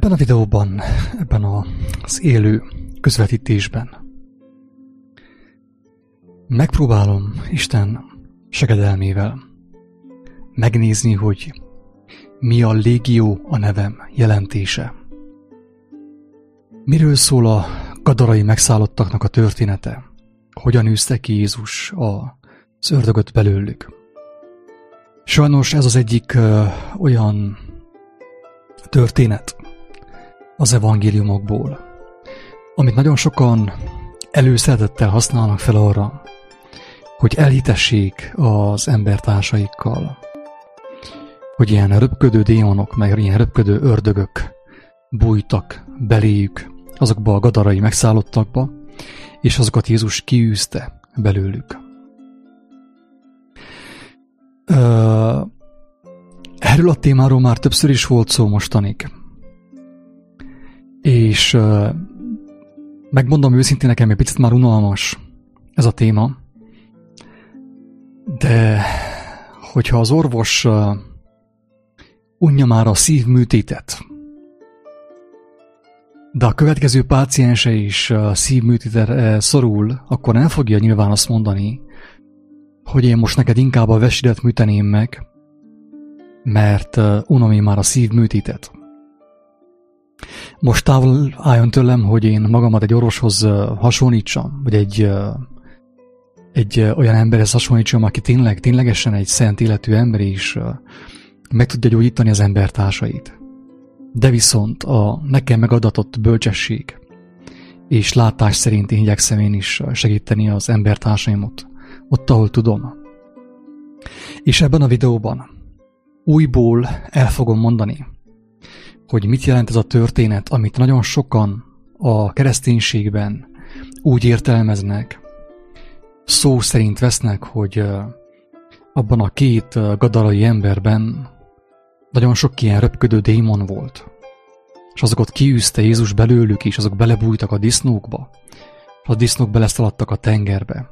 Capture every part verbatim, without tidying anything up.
Ebben a videóban, ebben az élő közvetítésben megpróbálom Isten segedelmével megnézni, hogy mi a légió a nevem jelentése. Miről szól a gadarai megszállottaknak a története? Hogyan űzte ki Jézus az ördögöt belőlük? Sajnos ez az egyik ö, olyan történet az evangéliumokból, amit nagyon sokan előszeretettel használnak fel arra, hogy elhitessék az embertársaikkal, hogy ilyen röpködő démonok, meg ilyen röpködő ördögök bújtak beléjük, azokba a gadarai megszállottakba, és azokat Jézus kiűzte belőlük. Ö, erről a témáról már többször is volt szó mostanig. És ö, megmondom őszintén, nekem egy picit már unalmas ez a téma, de hogyha az orvos ö, unja már a szívműtétet, de a következő páciense is szívműtétre szorul, akkor nem fogja nyilván azt mondani, hogy én most neked inkább a vesidet műteném meg, mert unom én már a szívműtétet. Most távol álljon tőlem, hogy én magamat egy orvoshoz hasonlítsam, vagy egy, egy olyan emberhez hasonlítsam, aki tényleg, ténylegesen egy szent életű ember is meg tudja gyógyítani az embertársait. De viszont a nekem megadatott bölcsesség és látás szerint én igyekszem én is segíteni az embertársaimat ott, ahol tudom. És ebben a videóban újból el fogom mondani, hogy mit jelent ez a történet, amit nagyon sokan a kereszténységben úgy értelmeznek, szó szerint vesznek, hogy abban a két gadarai emberben nagyon sok ilyen röpködő démon volt, és azokat kiűzte Jézus belőlük is, azok belebújtak a disznókba, és a disznók beleszaladtak a tengerbe.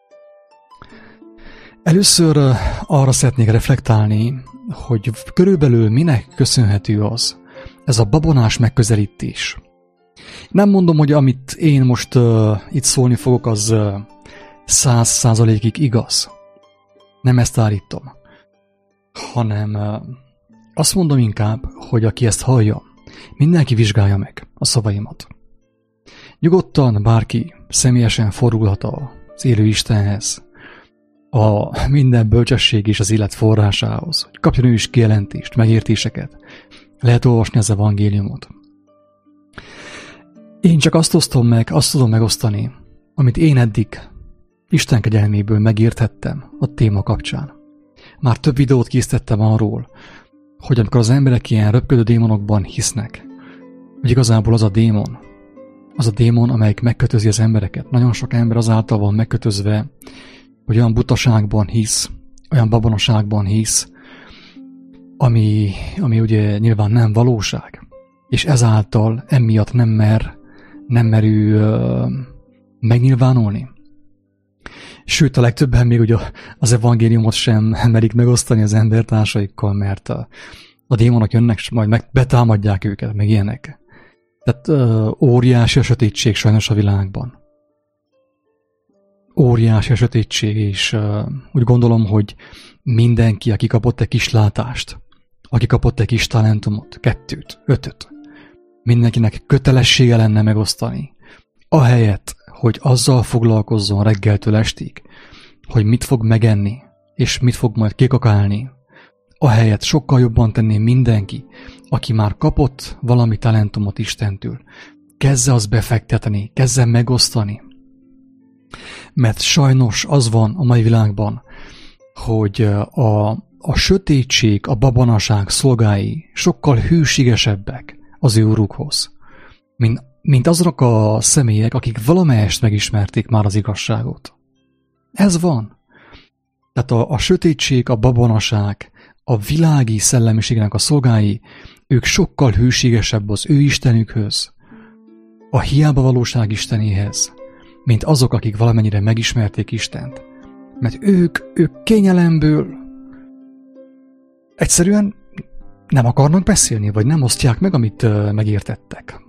Először arra szeretnék reflektálni, hogy körülbelül minek köszönhető az, ez a babonás megközelítés. Nem mondom, hogy amit én most uh, itt szólni fogok, az száz százalékig igaz. Nem ezt állítom, hanem uh, azt mondom inkább, hogy aki ezt hallja, mindenki vizsgálja meg a szavaimat. Nyugodtan bárki személyesen fordulhat az élő Istenhez, a minden bölcsesség és az élet forrásához, hogy kapjon ő is kijelentést, megértéseket, lehet olvasni az evangéliumot. Én csak azt osztom meg, azt tudom megosztani, amit én eddig Isten kegyelméből megérthettem a téma kapcsán. Már több videót készítettem arról, hogy amikor az emberek ilyen röpködő démonokban hisznek, hogy igazából az a démon, az a démon, amelyik megkötözi az embereket. Nagyon sok ember azáltal van megkötözve, hogy olyan butaságban hisz, olyan babonaságban hisz, ami, ami ugye nyilván nem valóság. És ezáltal emiatt nem mer, nem merő uh, megnyilvánulni. Sőt, a legtöbben még ugye az evangéliumot sem merik megosztani az embertársaikkal, mert a, a démonok jönnek, és majd meg betámadják őket, meg ilyenek. Tehát uh, óriási a sötétség sajnos a világban. Óriási a sötétség, és uh, úgy gondolom, hogy mindenki, aki kapott egy kis látást, aki kapott egy kis talentumot, kettőt, ötöt, mindenkinek kötelessége lenne megosztani. Ahelyett, hogy azzal foglalkozzon reggeltől estig, hogy mit fog megenni, és mit fog majd kikakálni, ahelyett sokkal jobban tenné mindenki, aki már kapott valami talentumot Istentől, kezdze azt befektetni, kezdze megosztani. Mert sajnos az van a mai világban, hogy a, a sötétség, a babonaság szolgái sokkal hűségesebbek az ő urukhoz, mint mint azok a személyek, akik valamelyest megismerték már az igazságot. Ez van. Tehát a, a sötétség, a babonaság, a világi szellemiségnek a szolgái, ők sokkal hűségesebb az ő Istenükhöz, a hiába valóság Istenéhez, mint azok, akik valamennyire megismerték Istent. Mert ők, ők kényelemből egyszerűen nem akarnak beszélni, vagy nem osztják meg, amit uh, megértettek.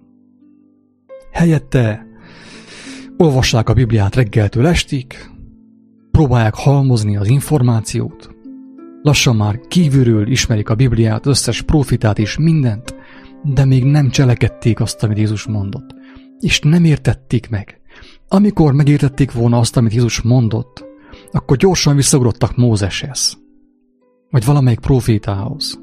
Helyette olvassák a Bibliát reggeltől estig, próbálják halmozni az információt, lassan már kívülről ismerik a Bibliát, összes profitát és mindent, de még nem cselekedték azt, amit Jézus mondott, és nem értették meg. Amikor megértették volna azt, amit Jézus mondott, akkor gyorsan visszaugrottak Mózeshez, vagy valamelyik profétához,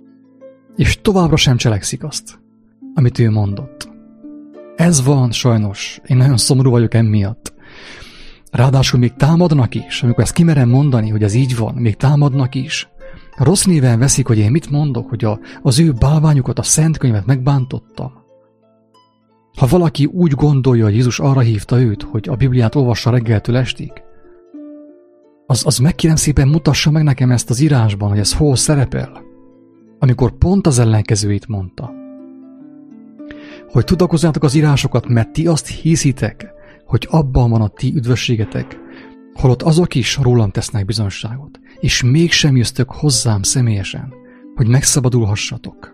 és továbbra sem cselekszik azt, amit ő mondott. Ez van sajnos, én nagyon szomorú vagyok emiatt. Ráadásul még támadnak is, amikor ezt kimerem mondani, hogy ez így van, még támadnak is. Rossz néven veszik, hogy én mit mondok, hogy a, az ő bálványukat, a szent könyvet megbántottam. Ha valaki úgy gondolja, hogy Jézus arra hívta őt, hogy a Bibliát olvassa reggeltől estig, az, az meg kérem szépen mutassa meg nekem ezt az írásban, hogy ez hol szerepel, amikor pont az ellenkezőjét mondta. Hogy tudakozzátok az írásokat, mert ti azt hiszitek, hogy abban van a ti üdvösségetek, holott azok is rólam tesznek bizonyságot, és mégsem jöztök hozzám személyesen, hogy megszabadulhassatok.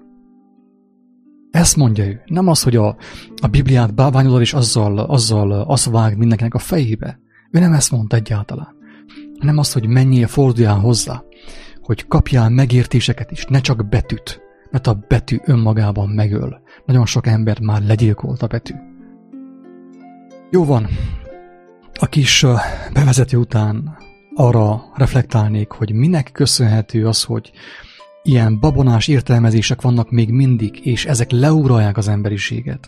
Ezt mondja ő, nem az, hogy a, a Bibliát bálványozol, és azzal, azzal azt vág mindenkinek a fejébe. Ő nem ezt mondta egyáltalán. Nem az, hogy menjél, forduljál hozzá, hogy kapjál megértéseket is, ne csak betűt, mert a betű önmagában megöl. Nagyon sok ember már legyilkolt a betű. Jó van, a kis bevezető után arra reflektálnék, hogy minek köszönhető az, hogy ilyen babonás értelmezések vannak még mindig, és ezek leuralják az emberiséget.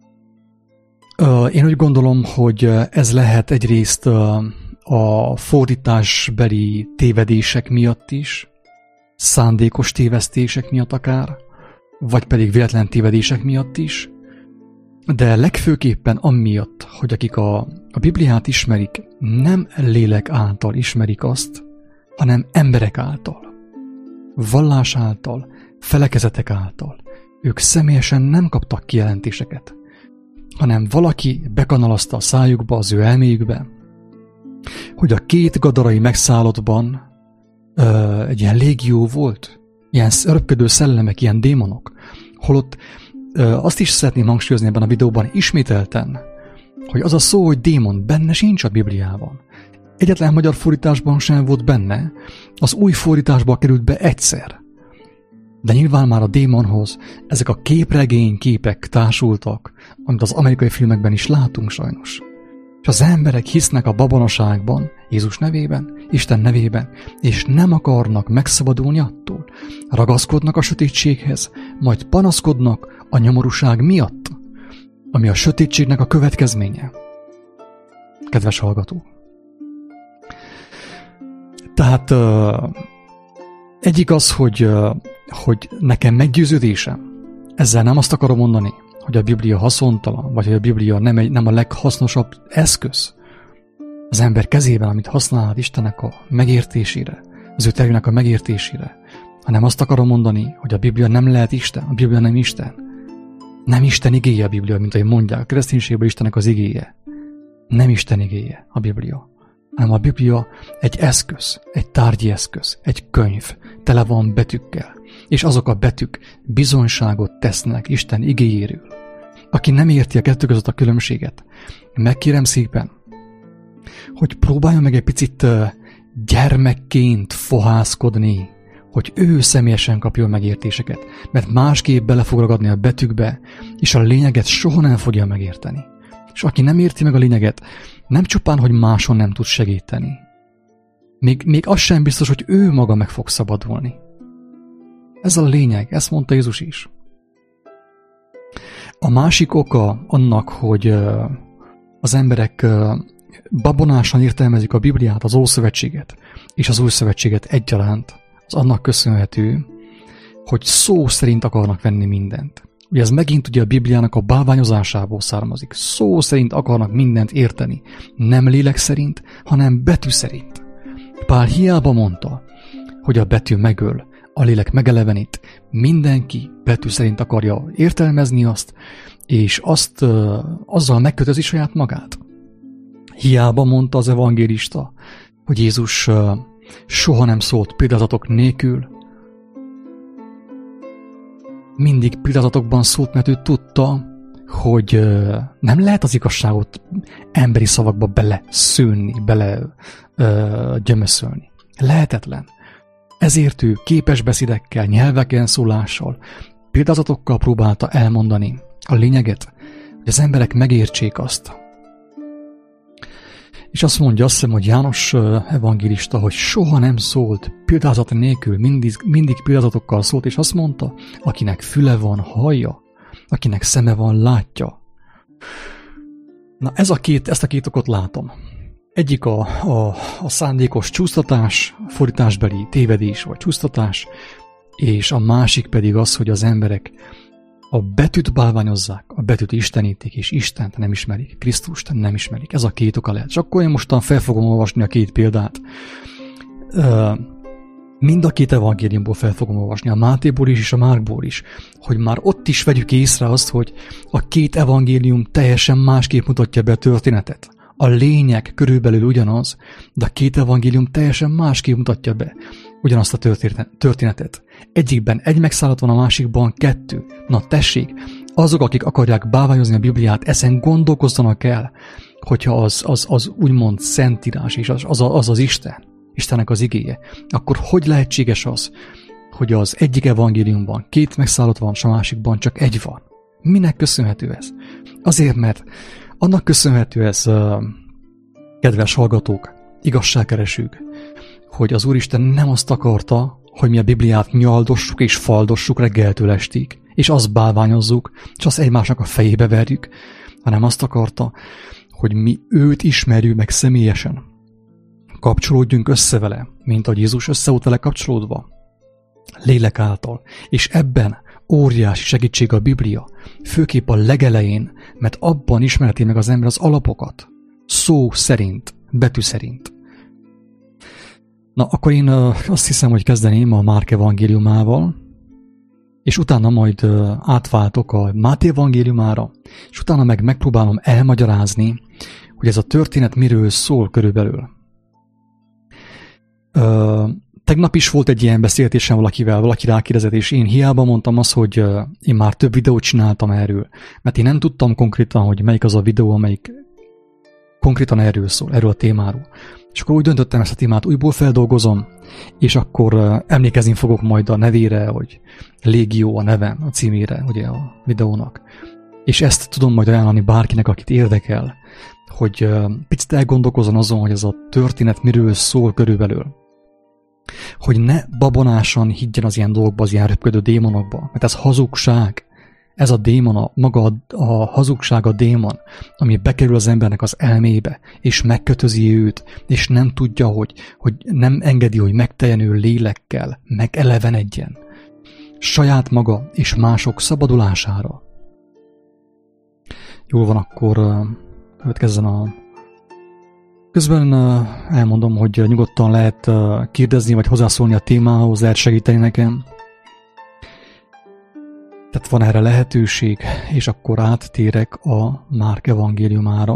Én úgy gondolom, hogy ez lehet egyrészt a fordításbeli tévedések miatt is, szándékos tévesztések miatt akár, vagy pedig véletlen tévedések miatt is, de legfőképpen amiatt, hogy akik a, a Bibliát ismerik, nem lélek által ismerik azt, hanem emberek által, vallás által, felekezetek által. Ők személyesen nem kaptak kijelentéseket, hanem valaki bekanalazta a szájukba, az ő elméjükbe, hogy a két gadarai megszállottban ö, egy ilyen légió volt, ilyen öröpködő szellemek, ilyen démonok, holott ö, azt is szeretném hangsúlyozni ebben a videóban ismételten, hogy az a szó, hogy démon benne sincs a Bibliában. Egyetlen magyar fordításban sem volt benne, az új fordításba került be egyszer. De nyilván már a démonhoz ezek a képregény képek társultak, amit az amerikai filmekben is látunk sajnos. És az emberek hisznek a babonaságban, Jézus nevében, Isten nevében, és nem akarnak megszabadulni attól. Ragaszkodnak a sötétséghez, majd panaszkodnak a nyomorúság miatt, ami a sötétségnek a következménye. Kedves hallgató! Tehát uh, egyik az, hogy, uh, hogy nekem meggyőződésem, ezzel nem azt akarom mondani, hogy a Biblia haszontalan, vagy hogy a Biblia nem, egy, nem a leghasznosabb eszköz az ember kezében, amit használhat Istennek a megértésére, az ő tervének a megértésére, hanem azt akarom mondani, hogy a Biblia nem lehet Isten, a Biblia nem Isten. Nem Isten igéje a Biblia, mint ahogy mondják, a kereszténységben Istennek az igéje. Nem Isten igéje a Biblia, hanem a Biblia egy eszköz, egy tárgyi eszköz, egy könyv, tele van betűkkel, és azok a betűk bizonyságot tesznek Isten igéjéről. Aki nem érti a kettő között a különbséget, megkérem szépen, hogy próbálja meg egy picit gyermekként fohászkodni, hogy ő személyesen kapjon megértéseket, mert másképp bele fog ragadni a betűkbe, és a lényeget soha nem fogja megérteni. És aki nem érti meg a lényeget, nem csupán, hogy máson nem tud segíteni. Még, még az sem biztos, hogy ő maga meg fog szabadulni. Ez a lényeg, ezt mondta Jézus is. A másik oka annak, hogy az emberek babonásan értelmezik a Bibliát, az Ószövetséget és az Új Szövetséget egyaránt, az annak köszönhető, hogy szó szerint akarnak venni mindent. Ugye ez megint ugye a Bibliának a bálványozásából származik. Szó szerint akarnak mindent érteni. Nem lélek szerint, hanem betű szerint. Pál hiába mondta, hogy a betű megöl, a lélek megelevenít. Mindenki betű szerint akarja értelmezni azt, és azt uh, azzal megkötözi saját magát. Hiába mondta az evangélista, hogy Jézus uh, soha nem szólt példázatok nélkül, mindig pillanatokban szólt, mert ő tudta, hogy nem lehet az igazságot emberi szavakba bele szőni, bele ö, gyömöszölni. Lehetetlen. Ezért ő képes beszédekkel, nyelveken szólással, példázatokkal próbálta elmondani a lényeget, hogy az emberek megértsék azt. És azt mondja, azt hiszem, hogy János evangélista, hogy soha nem szólt példázat nélkül, mindig, mindig példázatokkal szólt, és azt mondta, akinek füle van, hallja, akinek szeme van, látja. Na ez a két, ezt a két okot látom. Egyik a, a, a szándékos csúsztatás, fordításbeli tévedés vagy csúsztatás, és a másik pedig az, hogy az emberek a betűt bálványozzák, a betűt istenítik, és Istent nem ismerik, Krisztust nem ismerik. Ez a két oka lehet. És akkor én mostan fel fogom olvasni a két példát. Mind a két evangéliumból fel fogom olvasni, a Mátéból is, és a Márkból is, hogy már ott is vegyük észre azt, hogy a két evangélium teljesen másképp mutatja be a történetet. A lényeg körülbelül ugyanaz, de a két evangélium teljesen másképp mutatja be ugyanazt a történetet. Egyikben egy megszállat van, a másikban kettő. Na tessék, azok, akik akarják bálványozni a Bibliát, ezen gondolkozzanak el, hogyha az, az, az úgymond szentírás, és az az, az az Isten, Istennek az igéje, akkor hogy lehetséges az, hogy az egyik evangéliumban két megszállat van, és a másikban csak egy van? Minek köszönhető ez? Azért, mert annak köszönhető ez, kedves hallgatók, igazságkeresők, hogy az Úristen nem azt akarta, hogy mi a Bibliát nyaldossuk és faldossuk reggeltől estig, és azt bálványozzuk, és azt egymásnak a fejébe verjük, hanem azt akarta, hogy mi őt ismerjük meg személyesen. Kapcsolódjunk össze vele, mint ahogy Jézus össze volt vele kapcsolódva, lélek által, és ebben óriási segítség a Biblia, főképp a legelején, mert abban ismerheti meg az ember az alapokat, szó szerint, betű szerint. Na, akkor én uh, azt hiszem, hogy kezdeném a Márk evangéliumával, és utána majd uh, átváltok a Máté evangéliumára, és utána meg megpróbálom elmagyarázni, hogy ez a történet miről szól körülbelül. Uh, tegnap is volt egy ilyen beszélgetésem valakivel, valaki rákérdezett, és én hiába mondtam azt, hogy uh, én már több videót csináltam erről, mert én nem tudtam konkrétan, hogy melyik az a videó, amelyik konkrétan erről szól, erről a témáról. És akkor úgy döntöttem, ezt a témát újból feldolgozom, és akkor uh, emlékezni fogok majd a nevére, hogy Légió a nevem, a címére, ugye a videónak. És ezt tudom majd ajánlani bárkinek, akit érdekel, hogy uh, picit elgondolkozzon azon, hogy ez a történet miről szól körülbelül. Hogy ne babonásan higgyen az ilyen dolgokba, az ilyen röpködő démonokba, mert ez hazugság. Ez a démon, a, maga a, a hazugság a démon, ami bekerül az embernek az elmébe, és megkötözi őt, és nem tudja, hogy, hogy nem engedi, hogy megteljenő lélekkel megelevenedjen. Saját maga és mások szabadulására. Jól van, akkor uh, következzen a... Közben uh, elmondom, hogy nyugodtan lehet uh, kérdezni, vagy hozzászólni a témához, lehet segíteni nekem. Tehát van erre lehetőség, és akkor áttérek a Márk evangéliumára.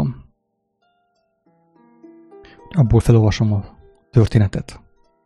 Abból felolvasom a történetet.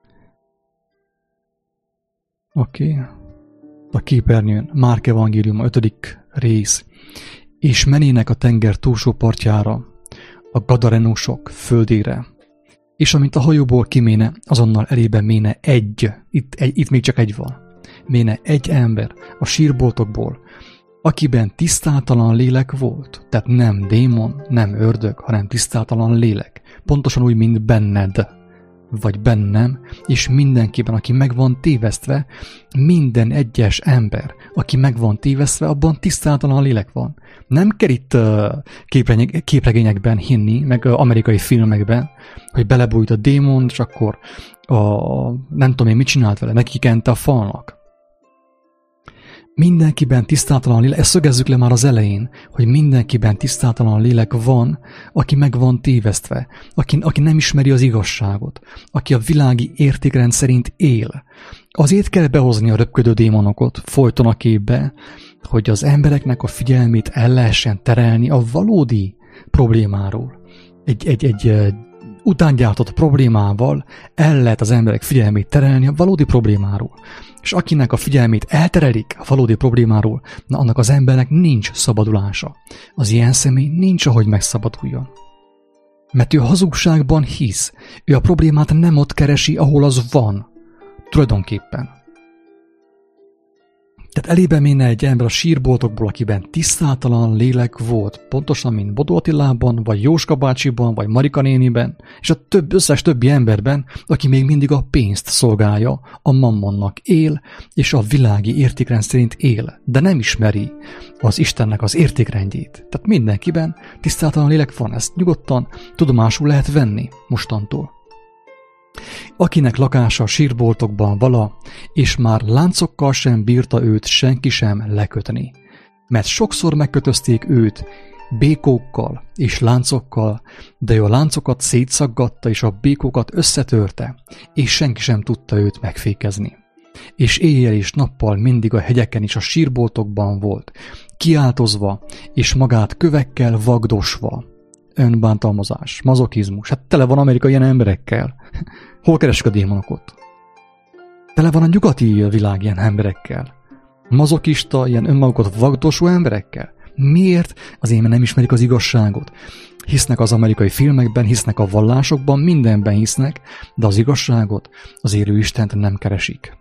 Oké. Okay. A képernyőn Márk evangéliuma, ötödik rész. És menének a tenger túlsó partjára, a gadarenusok földére. És amint a hajóból kiméne, azonnal elébe méne egy, itt, egy, itt még csak egy van. Méne egy ember a sírboltokból, akiben tisztátalan lélek volt. Tehát nem démon, nem ördög, hanem tisztátalan lélek. Pontosan úgy, mint benned, vagy bennem, és mindenkiben, aki meg van tévesztve, minden egyes ember, aki meg van tévesztve, abban tisztátalan lélek van. Nem kell itt uh, képregényekben hinni, meg uh, amerikai filmekben, hogy belebújt a démon, és akkor a, nem tudom én mit csinált vele, nekikente a falnak. Mindenkiben tisztátalan lélek, ezt szögezzük le már az elején, hogy mindenkiben tisztátalan lélek van, aki meg van tévesztve, aki, aki nem ismeri az igazságot, aki a világi értékrend szerint él. Azért kell behozni a röpködő démonokat folyton a képbe, hogy az embereknek a figyelmét el lehessen terelni a valódi problémáról. Egy, egy, egy utángyártott problémával el lehet az emberek figyelmét terelni a valódi problémáról. És akinek a figyelmét elterelik a valódi problémáról, na annak az embernek nincs szabadulása. Az ilyen személy nincs, ahogy megszabaduljon. Mert ő a hazugságban hisz. Ő a problémát nem ott keresi, ahol az van. Tulajdonképpen. Tehát elébe méne egy ember a sírboltokból, akiben tisztátalan lélek volt, pontosan, mint Bodó Attilában, vagy Jóska bácsiban, vagy Marika néniben, és a több, összes többi emberben, aki még mindig a pénzt szolgálja, a mammonnak él, és a világi értékrend szerint él, de nem ismeri az Istennek az értékrendjét. Tehát mindenkiben tisztátalan lélek van, ezt nyugodtan tudomásul lehet venni mostantól. Akinek lakása sírboltokban vala, és már láncokkal sem bírta őt senki sem lekötni. Mert sokszor megkötözték őt békókkal és láncokkal, de ő a láncokat szétszaggatta és a békókat összetörte, és senki sem tudta őt megfékezni. És éjjel és nappal mindig a hegyeken és a sírboltokban volt, kiáltozva és magát kövekkel vagdosva. Önbántalmazás, mazokizmus, hát tele van Amerika ilyen emberekkel. Hol keresik a démonok ott? Tele van a nyugati világ ilyen emberekkel. Mazokista, ilyen önmagukat vagdosó emberekkel. Miért? Azért, mert nem ismerik az igazságot. Hisznek az amerikai filmekben, hisznek a vallásokban, mindenben hisznek, de az igazságot, az élő Istent nem keresik.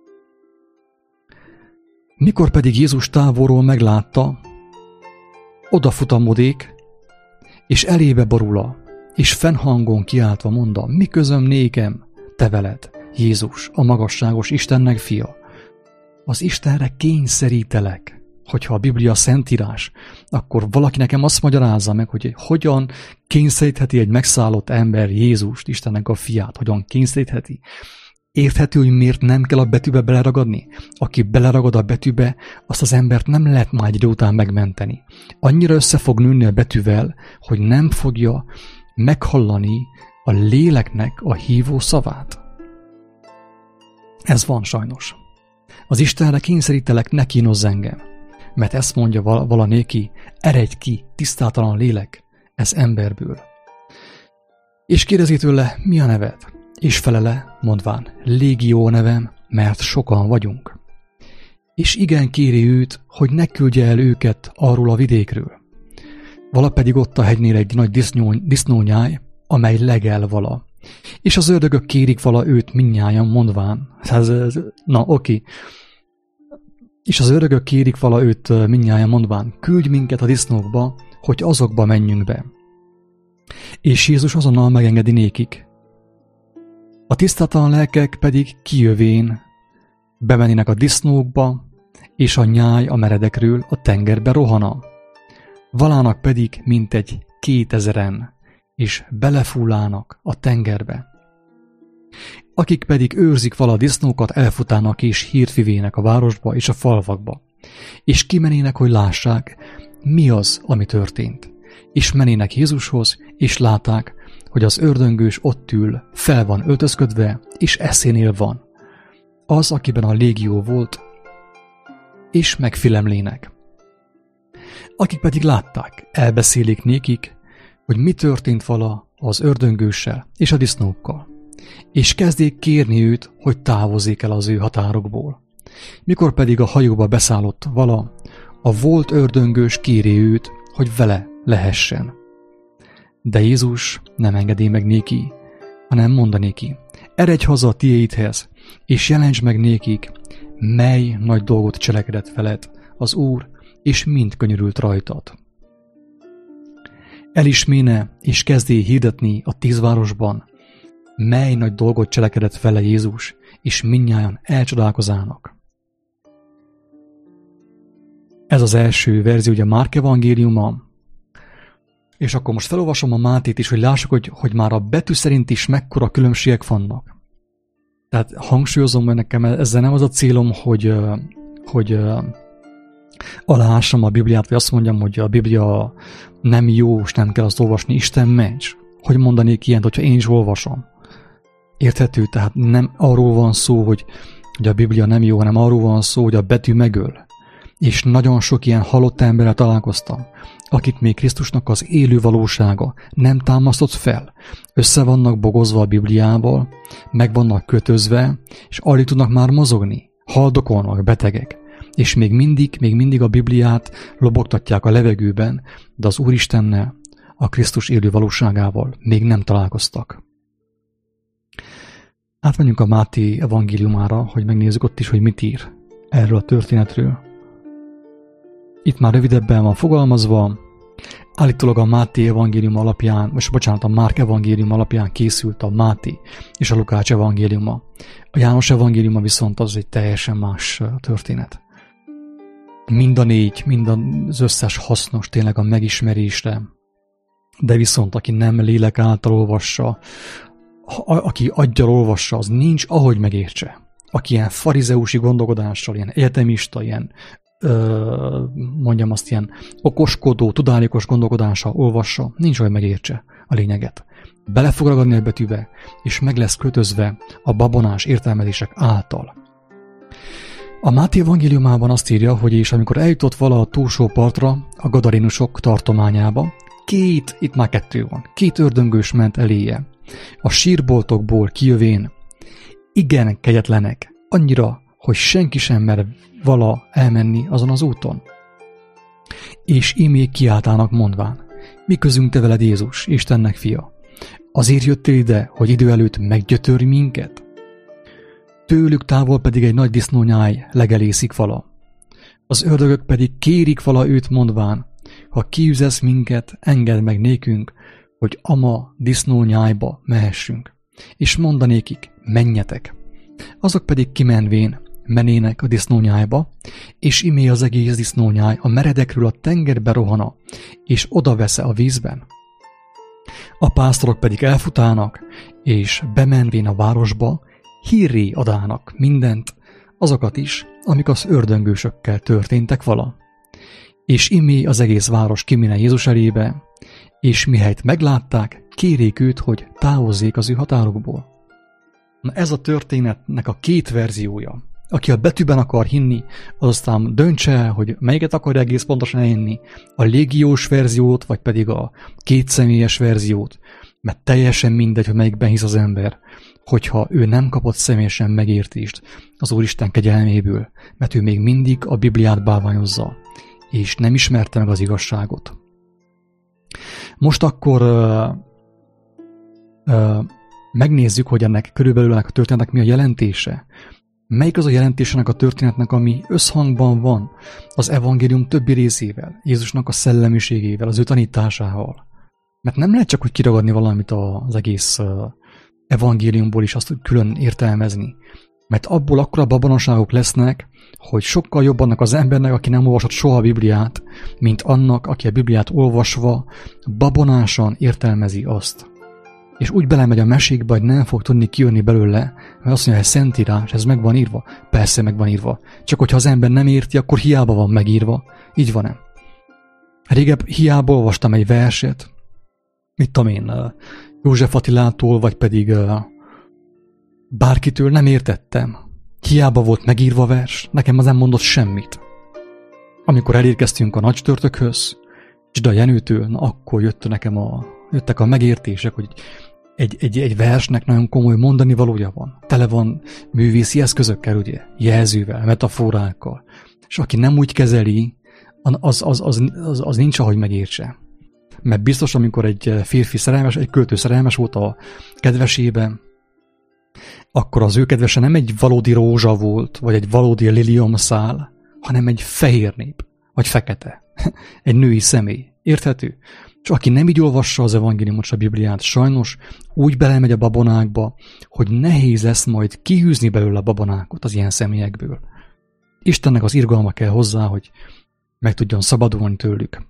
Mikor pedig Jézus távolról meglátta, odafutamodik, és elébe borula, és fennhangon kiáltva mondta, mi közöm nékem, te veled, Jézus, a magasságos Istennek fia. Az Istenre kényszerítelek, hogyha a Biblia szentírás, akkor valaki nekem azt magyarázza meg, hogy hogyan kényszerítheti egy megszállott ember Jézust, Istennek a fiát, hogyan kényszerítheti. Érthető, hogy miért nem kell a betűbe beleragadni? Aki beleragad a betűbe, azt az embert nem lehet már egy idő után megmenteni. Annyira össze fog nőni a betűvel, hogy nem fogja meghallani a léleknek a hívó szavát. Ez van sajnos. Az Istenre kényszerítelek, ne kínozz engem, mert ezt mondja val- valanéki, eredj ki, tisztátalan lélek, ez emberből. És kérdezi tőle, mi a neved? És felele, mondván, Légió nevem, mert sokan vagyunk. És igen kéri őt, hogy ne küldje el őket arról a vidékről. Vala pedig ott a hegynél egy nagy disznó, disznónyáj, amely legel vala. És az ördögök kérik vala őt mindnyájan, mondván, ez, ez, na oké. És az ördögök kérik vala őt mindnyájan, mondván, küldj minket a disznókba, hogy azokba menjünk be. És Jézus azonnal megengedi nékik. A tisztátalan lelkek pedig kijövén bemennének a disznókba, és a nyáj a meredekről a tengerbe rohana. Valának pedig mintegy kétezeren, és belefullának a tengerbe. Akik pedig őrzik vala disznókat, elfutának és hírt vivének a városba és a falvakba, és kimenének, hogy lássák, mi az, ami történt. És menének Jézushoz, és látták, hogy az ördöngős ott ül, fel van öltözködve, és eszénél van. Az, akiben a légió volt, és megfilemlének. Akik pedig látták, elbeszélik nékik, hogy mi történt vala az ördöngőssel és a disznókkal, és kezdték kérni őt, hogy távozzék el az ő határokból. Mikor pedig a hajóba beszállott vala, a volt ördöngős kéri őt, hogy vele lehessen. De Jézus nem engedi meg néki, hanem mondanéki, eredj haza a tiédhez, és jelentsd meg nékik, mely nagy dolgot cselekedett veled az Úr, és mind könyörült rajtad. Elisméne, és kezdé hirdetni a tíz városban, mely nagy dolgot cselekedett vele Jézus, és mindnyájan elcsodálkozának. Ez az első verzió, ugye Márk evangéliuma, és akkor most felolvasom a Mátét is, hogy lássuk, hogy, hogy már a betű szerint is mekkora különbségek vannak. Tehát hangsúlyozom, hogy nekem ezzel nem az a célom, hogy, hogy aláássam a Bibliát, vagy azt mondjam, hogy a Biblia nem jó, és nem kell azt olvasni. Isten ments. Hogy mondanék ilyent, hogyha én is olvasom? Érthető, tehát nem arról van szó, hogy, hogy a Biblia nem jó, hanem arról van szó, hogy a betű megöl. és nagyon sok ilyen halott emberrel találkoztam, akit még Krisztusnak az élő valósága nem támasztott fel, össze vannak bogozva a Bibliával, meg vannak kötözve, és alig tudnak már mozogni, haldokolnak, betegek, és még mindig, még mindig a Bibliát lobogtatják a levegőben, de az Úristennel, a Krisztus élő valóságával még nem találkoztak. Átmenjünk a Máté evangéliumára, hogy megnézzük ott is, hogy mit ír erről a történetről. Itt már rövidebben van fogalmazva, állítólag a Máté evangélium alapján, most bocsánat, a Márk evangélium alapján készült a Máté és a Lukács evangéliuma. A János evangéliuma viszont az egy teljesen más történet. Mind a négy, mind az összes hasznos tényleg a megismerésre, de viszont aki nem lélek által olvassa, aki aggyal olvassa, az nincs, ahogy megértse. Aki ilyen farizeusi gondolkodással, ilyen egyetemista, ilyen ö, mondjam azt, ilyen okoskodó, tudálékos gondolkodással olvassa, nincs, ahogy megértse a lényeget. Bele fog ragadni a betűbe, és meg lesz kötözve a babonás értelmezések által. A Máté evangéliumában azt írja, hogy és amikor eljutott vala a túlsó partra, a gadarénusok tartományába, két, itt már kettő van, két ördöngős ment eléje. A sírboltokból kijövén igen kegyetlenek, annyira, hogy senki sem mer vala elmenni azon az úton. És imé kiáltának mondván, mi közünk te veled Jézus, Istennek fia? Azért jöttél ide, hogy idő előtt meggyötörj minket? Tőlük távol pedig egy nagy disznónyáj legelészik vala. Az ördögök pedig kérik vala őt mondván, ha kiüzesz minket, engedd meg nékünk, hogy ama disznónyájba mehessünk, és mondanékik, menjetek. Azok pedig kimenvén menének a disznónyájba, és imé az egész disznónyáj a meredekről a tengerbe rohana, és oda vesze a vízben. A pásztorok pedig elfutának, és bemenvén a városba, hírré adának mindent, azokat is, amik az ördöngősökkel történtek vala. És imé az egész város kimine Jézus elébe, és mihelyt meglátták, kérék őt, hogy távozzék az ő határokból. Na ez a történetnek a két verziója. Aki a betűben akar hinni, az aztán döntse el, hogy melyiket akar egész pontosan elhinni, a légiós verziót, vagy pedig a kétszemélyes verziót, mert teljesen mindegy, hogy melyikben hisz az ember, hogyha ő nem kapott személyesen megértést az Úristen kegyelméből, mert ő még mindig a Bibliát bálványozza, és nem ismerte meg az igazságot. Most akkor uh, uh, megnézzük, hogy ennek körülbelül ennek a történetnek mi a jelentése. Melyik az a jelentésének a történetnek, ami összhangban van az evangélium többi részével, Jézusnak a szellemiségével, az ő tanításával. Mert nem lehet csak úgy kiragadni valamit az egész uh, evangéliumból is, azt külön értelmezni. Mert abból akkora babonaságok lesznek, hogy sokkal jobb annak az embernek, aki nem olvasott soha a Bibliát, mint annak, aki a Bibliát olvasva babonásan értelmezi azt. És úgy belemegy a mesékbe, hogy nem fog tudni kijönni belőle, mert azt mondja, hogy szentírás, ez meg van írva. Persze meg van írva. Csak hogyha az ember nem érti, akkor hiába van megírva. Így van-e? Régebb hiába olvastam egy verset, mit tudom én, József Attilától, vagy pedig bárkitől nem értettem. Hiába volt megírva a vers, nekem az nem mondott semmit. Amikor elérkeztünk a nagy csütörtökhöz, Csda Jenőtől, na akkor jött nekem a, jöttek a megértések, hogy egy, egy, egy versnek nagyon komoly mondani valója van. Tele van művészi eszközökkel, ugye, jelzővel, metaforákkal. És aki nem úgy kezeli, az, az, az, az, az nincs, ahogy megértse. Mert biztos, amikor egy férfi szerelmes, egy költő szerelmes volt a kedvesében, akkor az ő kedvese nem egy valódi rózsa volt, vagy egy valódi liliomszál, hanem egy fehér nép, vagy fekete. Egy női személy. Érthető? Csak aki nem így olvassa az evangéliumot, a Bibliát, sajnos úgy belemegy a babonákba, hogy nehéz lesz majd kihűzni belőle a babonákot az ilyen személyekből. Istennek az irgalma kell hozzá, hogy meg tudjon szabadulni tőlük.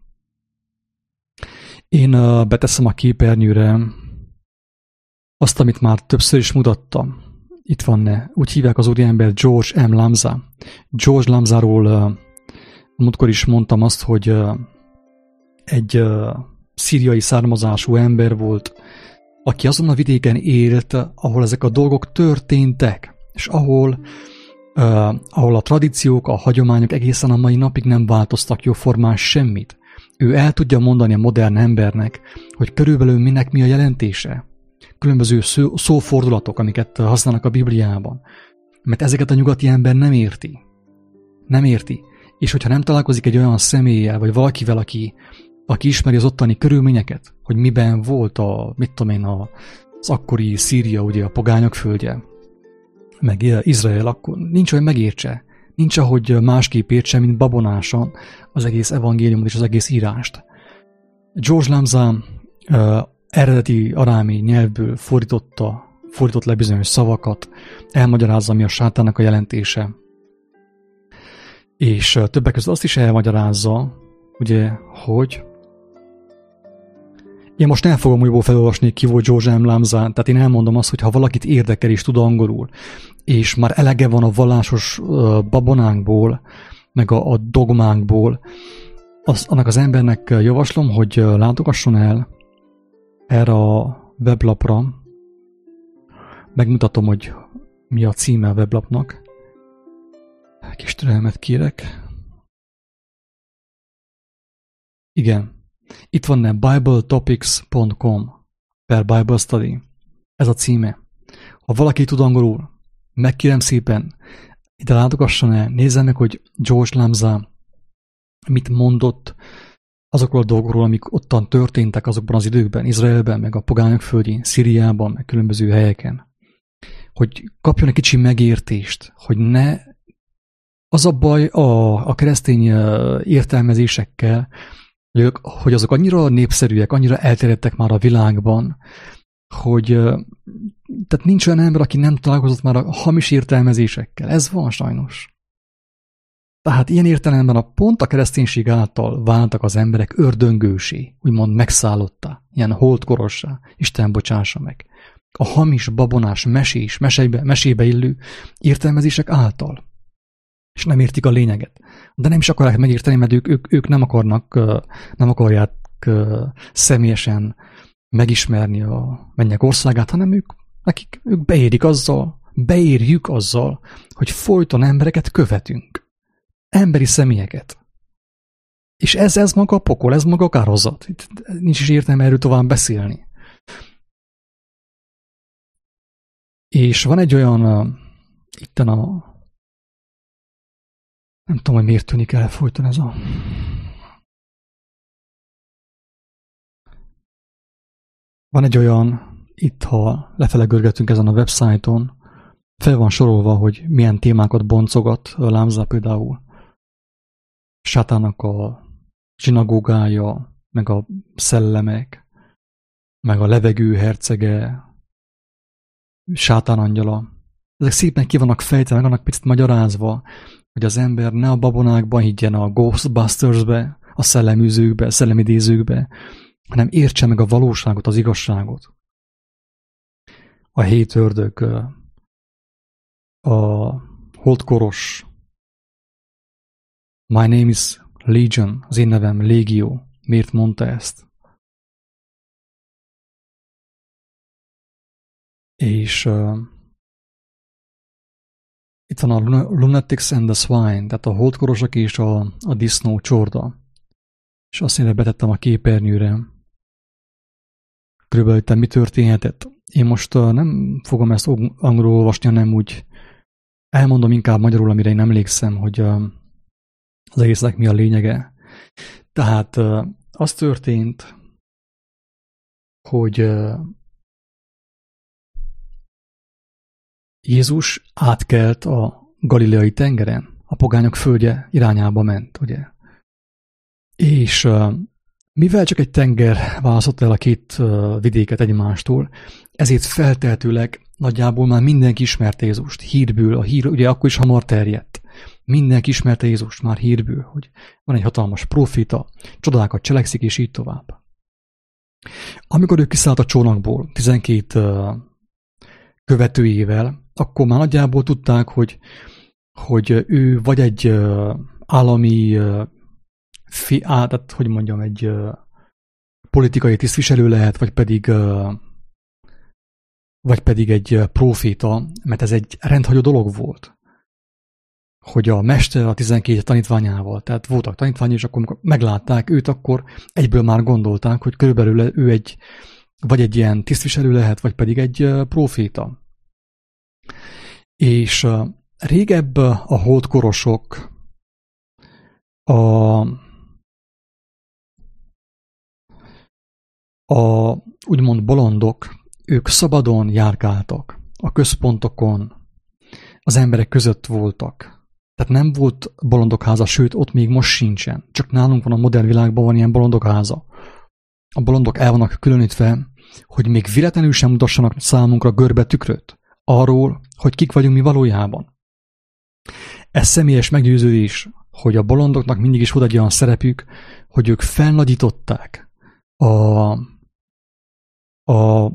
Én uh, beteszem a képernyőre azt, amit már többször is mutattam. Itt van, ne. Úgy hívják az úriember George M. Lamsa. George Lamsáról uh, múltkor is mondtam azt, hogy uh, egy uh, szíriai származású ember volt, aki azon a vidéken élt, ahol ezek a dolgok történtek, és ahol ahol a tradíciók, a hagyományok egészen a mai napig nem változtak jóformán semmit. Ő el tudja mondani a modern embernek, hogy körülbelül minek mi a jelentése. Különböző szó, szófordulatok, amiket használnak a Bibliában. Mert ezeket a nyugati ember nem érti. Nem érti. És hogyha nem találkozik egy olyan személlyel, vagy valakivel, aki, aki ismeri az ottani körülményeket, hogy miben volt a, mit tudom én, az akkori Szíria, ugye a pogányok földje, meg Izrael, akkor nincs, hogy megértse. Nincs, ahogy másképp értse, mint babonásan az egész evangéliumot és az egész írást. George Lamsa uh, eredeti arámi nyelvből fordította, fordított le bizonyos szavakat, elmagyarázza, mi a sátának a jelentése. És uh, többek között azt is elmagyarázza, ugye, hogy én most nem fogom újból felolvasni, ki volt George M. Lamsa, tehát én elmondom azt, hogy ha valakit érdekel és tud angolul, és már elege van a vallásos uh, babonánkból, meg a, a dogmánkból, az, annak az embernek javaslom, hogy uh, látogasson el erre a weblapra. Megmutatom, hogy mi a címe a weblapnak. Kis türelmet kérek. Igen. Itt van bible topics pont com per Bible Study. Ez a címe. Ha valaki tud angolul, megkérem szépen, ide látogasson el, nézze meg, hogy George Lamsa mit mondott azokról a dolgokról, amik ottan történtek azokban az időkben, Izraelben, meg a pogányok földjén, Szíriában, meg különböző helyeken. Hogy kapjon egy kicsi megértést, hogy ne az a baj a, a keresztény értelmezésekkel, hogy azok annyira népszerűek, annyira elterjedtek már a világban, hogy tehát nincs olyan ember, aki nem találkozott már a hamis értelmezésekkel. Ez van sajnos. Tehát ilyen értelemben a pont a kereszténység által váltak az emberek ördöngősé, úgymond megszállottá, ilyen holdkorossá, Isten bocsássa meg. A hamis, babonás, mesés, mesébe, mesébe illő értelmezések által. És nem értik a lényeget. De nem is akarják megérteni, mert ők, ők, ők nem akarnak, nem akarják személyesen megismerni a mennyek országát, hanem ők, akik, ők beérik azzal, beérjük azzal, hogy folyton embereket követünk. Emberi személyeket. És ez, ez maga a pokol, ez maga a kárhozat. Itt nincs is értelme erről tovább beszélni. És van egy olyan uh, itten a nem tudom, hogy miért tűnik el folyton ez a... Van egy olyan, itt ha lefele görgetünk ezen a websájton, fel van sorolva, hogy milyen témákat boncogat Lamsa például. Sátának a zsinagógája, meg a szellemek, meg a levegő hercege, sátán angyala. Ezek szépen ki vannak fejtve, meg vannak picit magyarázva, hogy az ember ne a babonákban higgyen, a Ghostbustersbe, a szelleműzőkbe, a szellemidézőkbe, hanem értse meg a valóságot, az igazságot. A hét ördög, a holdkoros, My name is Legion, az én nevem Légió. Miért mondta ezt? És uh, itt van a Lunatics and the Swine, tehát a holdkorosok és a, a disznó csorda. És azt én betettem a képernyőre. Körülbelül itt mi történhetett. Én most uh, nem fogom ezt angolul olvasni, hanem úgy elmondom inkább magyarul, amire én emlékszem, hogy uh, az egésznek mi a lényege. Tehát uh, az történt, hogy uh, Jézus átkelt a Galileai tengeren, a pogányok földje irányába ment, ugye. És uh, mivel csak egy tenger választotta el a két uh, vidéket egymástól, ezért feltehetőleg nagyjából már mindenki ismerte Jézust hírből, a hír ugye akkor is hamar terjedt. Mindenki ismerte Jézust már hírből, hogy van egy hatalmas proféta, csodákat cselekszik, és így tovább. Amikor ő kiszállt a csónakból tizenkét uh, követőjével, akkor már nagyjából tudták, hogy, hogy ő vagy egy uh, állami, uh, fi, á, tehát, hogy mondjam, egy uh, politikai tisztviselő lehet, vagy pedig, uh, vagy pedig egy uh, proféta, mert ez egy rendhagyó dolog volt. hogy a mester a tizenkét tanítványával, tehát voltak tanítványi, és akkor amikor meglátták őt, akkor egyből már gondolták, hogy körülbelül ő egy, vagy egy ilyen tisztviselő lehet, vagy pedig egy próféta. És régebb a holdkorosok, a, a úgymond bolondok, ők szabadon járkáltak a központokon, az emberek között voltak. Tehát nem volt bolondokháza, sőt, ott még most sincsen. Csak nálunk van a modern világban van ilyen bolondokháza. A bolondok el vannak különítve, hogy még véletlenül sem mutassanak számunkra görbe tükröt arról, hogy kik vagyunk mi valójában. Ez személyes meggyőződés, hogy a bolondoknak mindig is volt egy olyan szerepük, hogy ők felnagyították a, a,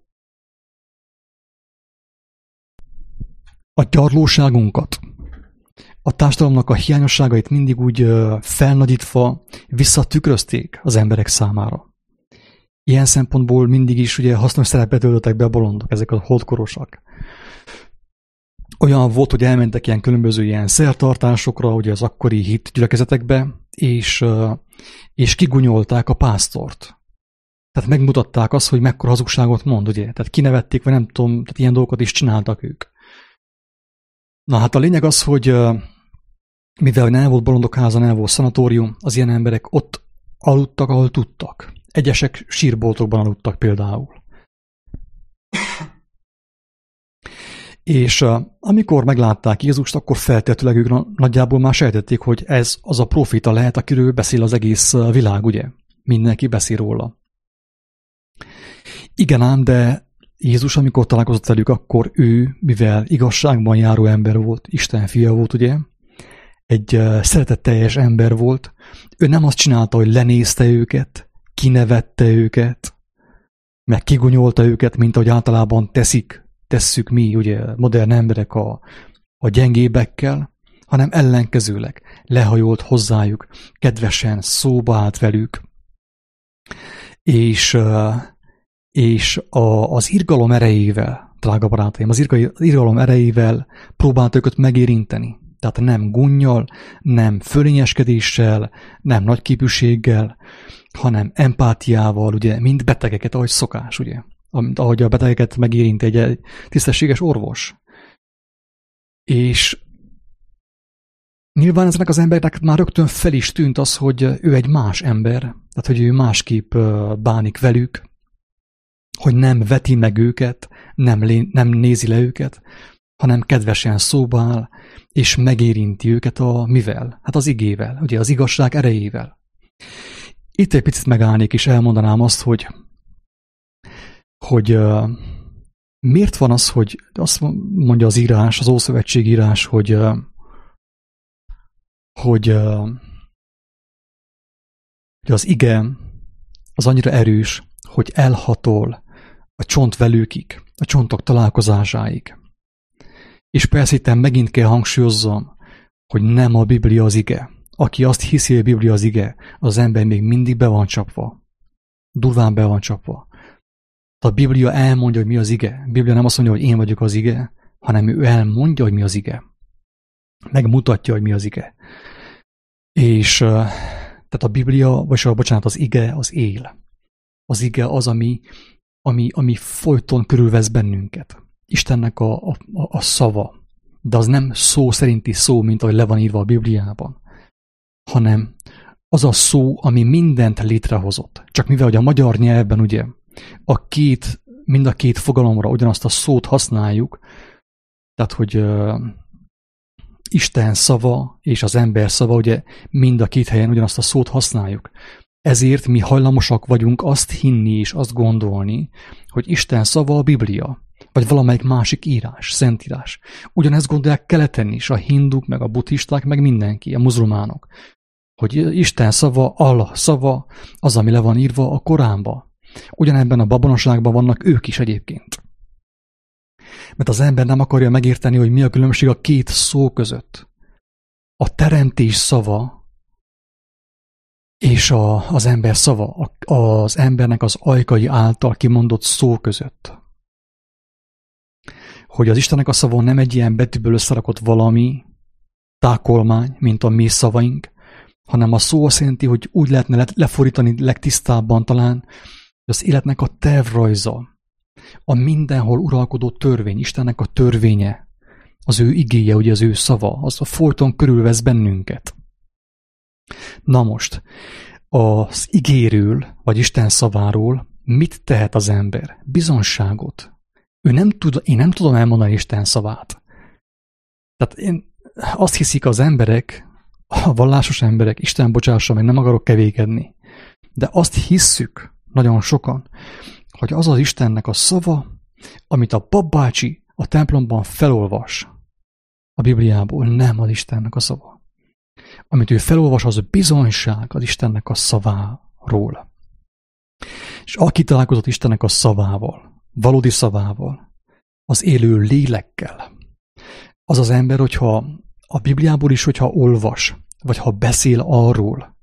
a gyarlóságunkat, a társadalomnak a hiányosságait mindig úgy felnagyítva visszatükrözték az emberek számára. Ilyen szempontból mindig is ugye hasznos szerepet töltöttek be a bolondok, ezek a holdkorosak. Olyan volt, hogy elmentek ilyen különböző ilyen szertartásokra, ugye az akkori hit gyülekezetekbe, és, és kigunyolták a pásztort. Tehát megmutatták azt, hogy mekkora hazugságot mond, ugye? Tehát kinevették, vagy nem tudom, tehát ilyen dolgokat is csináltak ők. Na hát a lényeg az, hogy mivel nem volt bolondokháza, nem volt szanatórium, az ilyen emberek ott aludtak, ahol tudtak. Egyesek sírboltokban aludtak például. És uh, amikor meglátták Jézust, akkor feltétlenül ők nagyjából már sejtették, hogy ez az a proféta lehet, akiről beszél az egész világ, ugye? Mindenki beszél róla. Igen ám, de Jézus, amikor találkozott velük, akkor ő, mivel igazságban járó ember volt, Isten fia volt, ugye? Egy uh, szeretetteljes ember volt. Ő nem azt csinálta, hogy lenézte őket, kinevette őket, meg kigunyolta őket, mint ahogy általában teszik, tesszük mi, ugye, modern emberek a, a gyengébekkel, hanem ellenkezőleg lehajolt hozzájuk, kedvesen szóba állt velük, és, és a, az irgalom erejével, drága barátaim, az irgalom erejével próbált őket megérinteni. Tehát nem gunnyal, nem fölényeskedéssel, nem nagyképűséggel, hanem empátiával, ugye, mint betegeket, ahogy szokás, ugye. Ahogy a betegeket megérint egy, egy tisztességes orvos. És nyilván ezeknek az embereknek már rögtön fel is tűnt az, hogy ő egy más ember, tehát hogy ő másképp bánik velük, hogy nem veti meg őket, nem, lé, nem nézi le őket, hanem kedvesen szóba áll, és megérinti őket a mivel? Hát az igével, ugye az igazság erejével. Itt egy picit megállnék, és elmondanám azt, hogy hogy uh, miért van az, hogy azt mondja az írás, az Ószövetség írás, hogy, uh, hogy, uh, hogy az ige az annyira erős, hogy elhatol a csontvelőkig, a csontok találkozásáig. És persze itt megint kell hangsúlyozzam, hogy nem a Biblia az ige. Aki azt hiszi, hogy a Biblia az ige, az ember még mindig be van csapva. Durván be van csapva. A Biblia elmondja, hogy mi az ige. A Biblia nem azt mondja, hogy én vagyok az ige, hanem ő elmondja, hogy mi az ige. Megmutatja, hogy mi az ige. És tehát a Biblia, vagy a, bocsánat, az ige az él. Az ige az, ami, ami, ami folyton körülvesz bennünket. Istennek a, a, a szava. De az nem szó szerinti szó, mint ahogy le van írva a Bibliában, hanem az a szó, ami mindent létrehozott. Csak mivel, hogy a magyar nyelvben ugye a két, mind a két fogalomra ugyanazt a szót használjuk, tehát, hogy uh, Isten szava és az ember szava, ugye mind a két helyen ugyanazt a szót használjuk. Ezért mi hajlamosak vagyunk azt hinni és azt gondolni, hogy Isten szava a Biblia, vagy valamelyik másik írás, szentírás. Ugyanezt gondolják keleten is, a hinduk, meg a buddhisták, meg mindenki, a muzulmánok, hogy Isten szava, Allah szava, az, ami le van írva a Koránba. Ugyanebben a babonaságban vannak ők is egyébként. Mert az ember nem akarja megérteni, hogy mi a különbség a két szó között. A teremtés szava és a, az ember szava, a, az embernek az ajkai által kimondott szó között. Hogy az Istennek a szava nem egy ilyen betűből összerakott valami, tákolmány, mint a mi szavaink, hanem a szó azt jelenti, hogy úgy lehetne lefordítani legtisztábban talán, hogy az életnek a tervrajza, a mindenhol uralkodó törvény, Istennek a törvénye, az ő igéje, ugye az ő szava, az a folyton körülvesz bennünket. Na most, az igéről, vagy Isten szaváról mit tehet az ember? Bizonságot. Ő nem tud, én nem tudom elmondani Isten szavát. Tehát én, azt hiszik az emberek, a vallásos emberek, Isten bocsássa meg, nem akarok kevékedni, de azt hisszük nagyon sokan, hogy az az Istennek a szava, amit a papbácsi a templomban felolvas a Bibliából, nem az Istennek a szava. Amit ő felolvas, az bizonyság az Istennek a szaváról. És aki találkozott Istennek a szavával, valódi szavával, az élő lélekkel, az az ember, hogyha a Bibliából is, hogyha olvas, vagy ha beszél arról,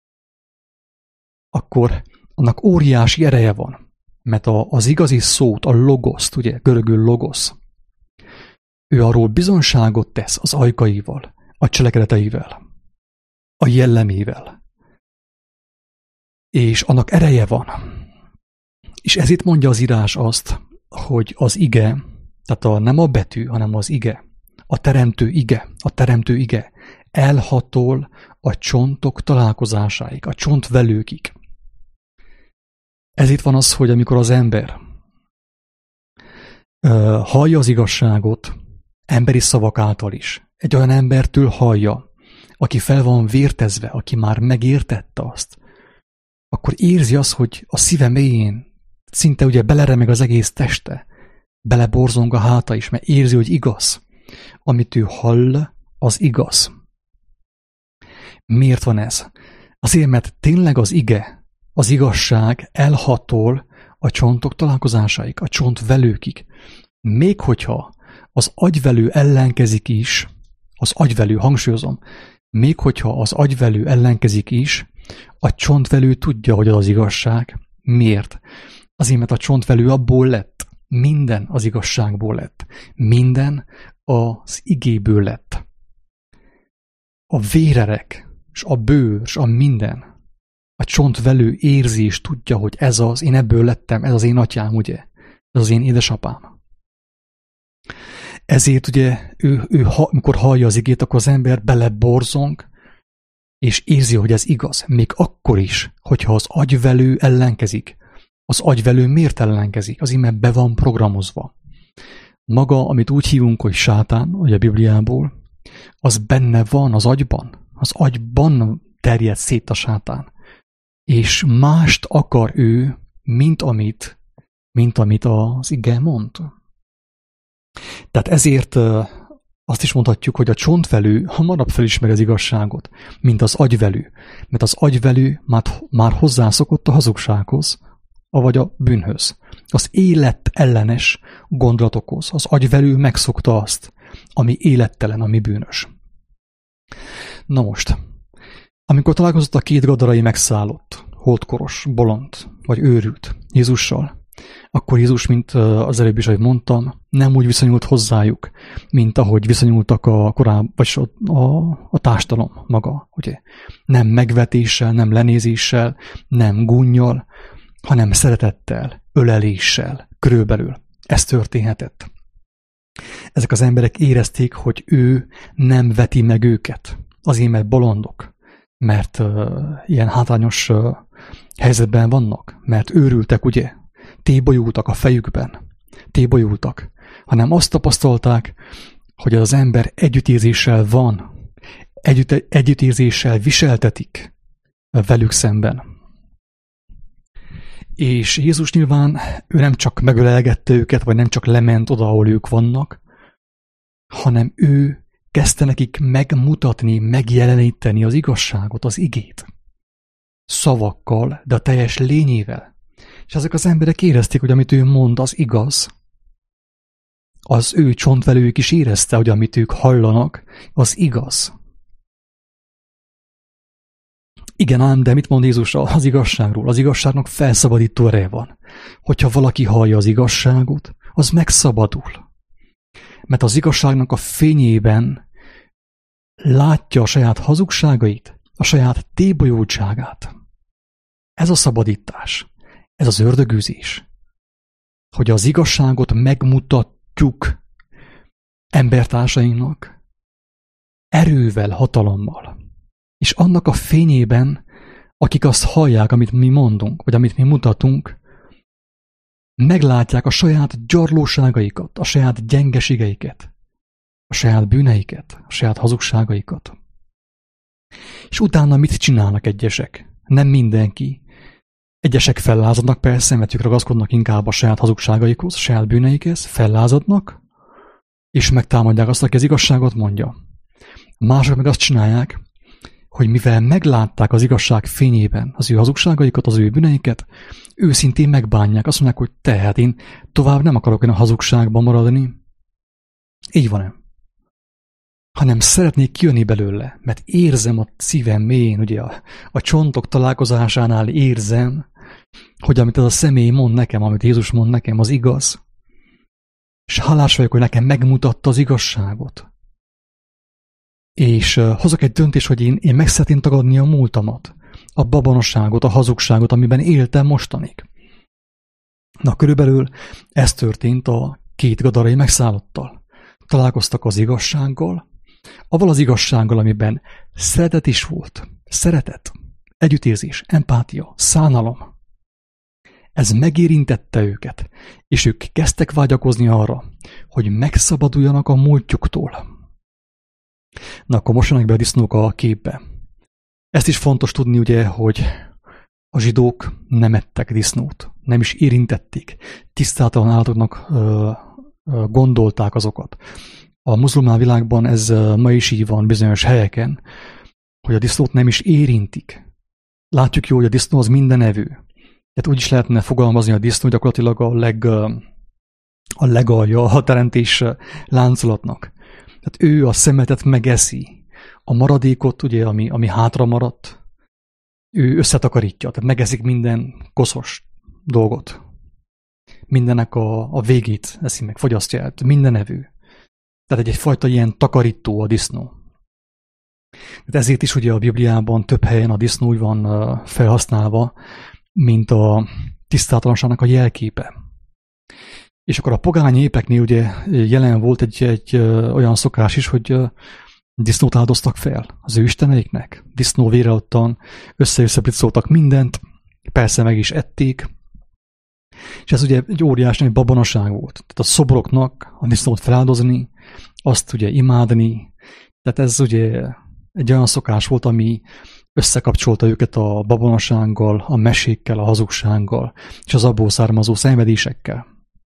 akkor annak óriási ereje van, mert a, az igazi szót, a logoszt, ugye, görögül logosz, ő arról bizonságot tesz az ajkaival, a cselekedeteivel, a jellemével. És annak ereje van. És ezért mondja az írás azt, hogy az ige, tehát a, nem a betű, hanem az ige, a teremtő ige, a teremtő ige elhatol a csontok találkozásáig, a csontvelőkig. Ezért van az, hogy amikor az ember uh, hallja az igazságot, emberi szavak által is, egy olyan embertől hallja, aki fel van vértezve, aki már megértette azt, akkor érzi azt, hogy a szíve mélyén szinte ugye beleremeg az egész teste, beleborzong a háta is, mert érzi, hogy igaz. Amit ő hall, az igaz. Miért van ez? Azért, mert tényleg az ige, az igazság elhatol a csontok találkozásáig, a csontvelőkig. Még hogyha az agyvelő ellenkezik is, az agyvelő, hangsúlyozom, még hogyha az agyvelő ellenkezik is, a csontvelő tudja, hogy az az igazság. Miért? Azért, mert a csontvelő abból lett. Minden az igazságból lett. Minden az igéből lett. A vérerek, és a bőr, és a minden. A csontvelő érzi és tudja, hogy ez az, én ebből lettem, ez az én atyám, ugye? Ez az én édesapám. Ezért ugye, ő, ő, ha, amikor hallja az igét, akkor az ember beleborzong, és érzi, hogy ez igaz. Még akkor is, hogyha az agyvelő ellenkezik. Az agyvelő miért ellenkezik? Az íme be van programozva. Maga, amit úgy hívunk, hogy sátán, vagy a Bibliából, az benne van az agyban. Az agyban terjed szét a sátán. És mást akar ő, mint amit, mint amit az ige mond. Tehát ezért azt is mondhatjuk, hogy a csontvelő hamarabb felismeri az igazságot, mint az agyvelő. Mert az agyvelő már, már hozzászokott a hazugsághoz, vagy a bűnhöz. Az élet ellenes gondolatokhoz. Az agyvelő megszokta azt, ami élettelen, ami bűnös. Na most, amikor találkozott a két gadarai megszállott, holdkoros, bolond, vagy őrült Jézussal, akkor Jézus, mint az előbb is, ahogy mondtam, nem úgy viszonyult hozzájuk, mint ahogy viszonyultak a korábban, vagy a, a, a társadalom maga, ugye? Nem megvetéssel, nem lenézéssel, nem gúnnyal, hanem szeretettel, öleléssel, körülbelül. Ez történhetett. Ezek az emberek érezték, hogy ő nem veti meg őket, azért mert bolondok, mert uh, ilyen hátrányos uh, helyzetben vannak, mert őrültek, ugye? Tébolyultak a fejükben, tébolyultak, hanem azt tapasztalták, hogy az ember együttérzéssel van, együtt, együttérzéssel viseltetik velük szemben. És Jézus nyilván, ő nem csak megölelgette őket, vagy nem csak lement oda, ahol ők vannak, hanem ő kezdte nekik megmutatni, megjeleníteni az igazságot, az igét. Szavakkal, de a teljes lényével. És ezek az emberek érezték, hogy amit ő mond, az igaz. Az ő csontvelők is érezte, hogy amit ők hallanak, az igaz. Igen ám, de mit mond Jézus az igazságról? Az igazságnak felszabadító ereje van. Hogyha valaki hallja az igazságot, az megszabadul. Mert az igazságnak a fényében látja a saját hazugságait, a saját tébolyultságát. Ez a szabadítás, ez az ördögűzés, hogy az igazságot megmutatjuk embertársainknak erővel, hatalommal. És annak a fényében, akik azt hallják, amit mi mondunk, vagy amit mi mutatunk, meglátják a saját gyarlóságaikat, a saját gyengeségeiket, a saját bűneiket, a saját hazugságaikat. És utána mit csinálnak egyesek? Nem mindenki. Egyesek fellázadnak persze, mert ők ragaszkodnak inkább a saját hazugságaikhoz, a saját bűneikhez, fellázadnak, és megtámadják azt, aki az igazságot mondja. Mások meg azt csinálják, hogy mivel meglátták az igazság fényében az ő hazugságaikat, az ő bűneiket, őszintén megbánják. Azt mondják, hogy te, hát én tovább nem akarok én a hazugságban maradni. Így van-e? Hanem szeretnék kijönni belőle, mert érzem a szívem mélyén, ugye a, a csontok találkozásánál érzem, hogy amit az a személy mond nekem, amit Jézus mond nekem, az igaz. És hálás vagyok, hogy nekem megmutatta az igazságot. És uh, hozok egy döntést, hogy én, én meg szeretném tagadni a múltamat, a babonosságot, a hazugságot, amiben éltem mostanig. Na, körülbelül ez történt a két gadarai megszállottal. Találkoztak az igazsággal, avval az igazsággal, amiben szeretet is volt. Szeretet, együttérzés, empátia, szánalom. Ez megérintette őket, és ők kezdtek vágyakozni arra, hogy megszabaduljanak a múltjuktól. Na, akkor most jönnek be a disznók a képbe. Ezt is fontos tudni, ugye, hogy a zsidók nem ettek disznót, nem is érintették, tisztátalan állatoknak ö, ö, gondolták azokat. A muzulmán világban ez ma is így van bizonyos helyeken, hogy a disznót nem is érintik. Látjuk jó, hogy a disznó az mindenevő. Tehát úgy is lehetne fogalmazni a disznó gyakorlatilag a, leg, a legalja a teremtés láncolatnak. Tehát ő a szemetet megeszi. A maradékot, ugye, ami, ami hátra maradt, ő összetakarítja, tehát megeszik minden koszos dolgot. Mindennek a, a végét eszi meg, fogyasztja el, mindenevő. Tehát egy, egyfajta ilyen takarító a disznó. De ezért is ugye a Bibliában több helyen a disznó úgy van felhasználva, mint a tisztátalanságnak a jelképe. És akkor a pogány népeknél ugye jelen volt egy, egy olyan szokás is, hogy disznót áldoztak fel az ő isteneiknek. Disznó vére ottan össze-összepricoltak mindent, persze meg is ették. És ez ugye egy óriási nagy babonaság volt. Tehát a szobroknak a disznót feláldozni, azt ugye imádni. Tehát ez ugye egy olyan szokás volt, ami összekapcsolta őket a babonasággal, a mesékkel, a hazugsággal, és az abból származó szenvedésekkel.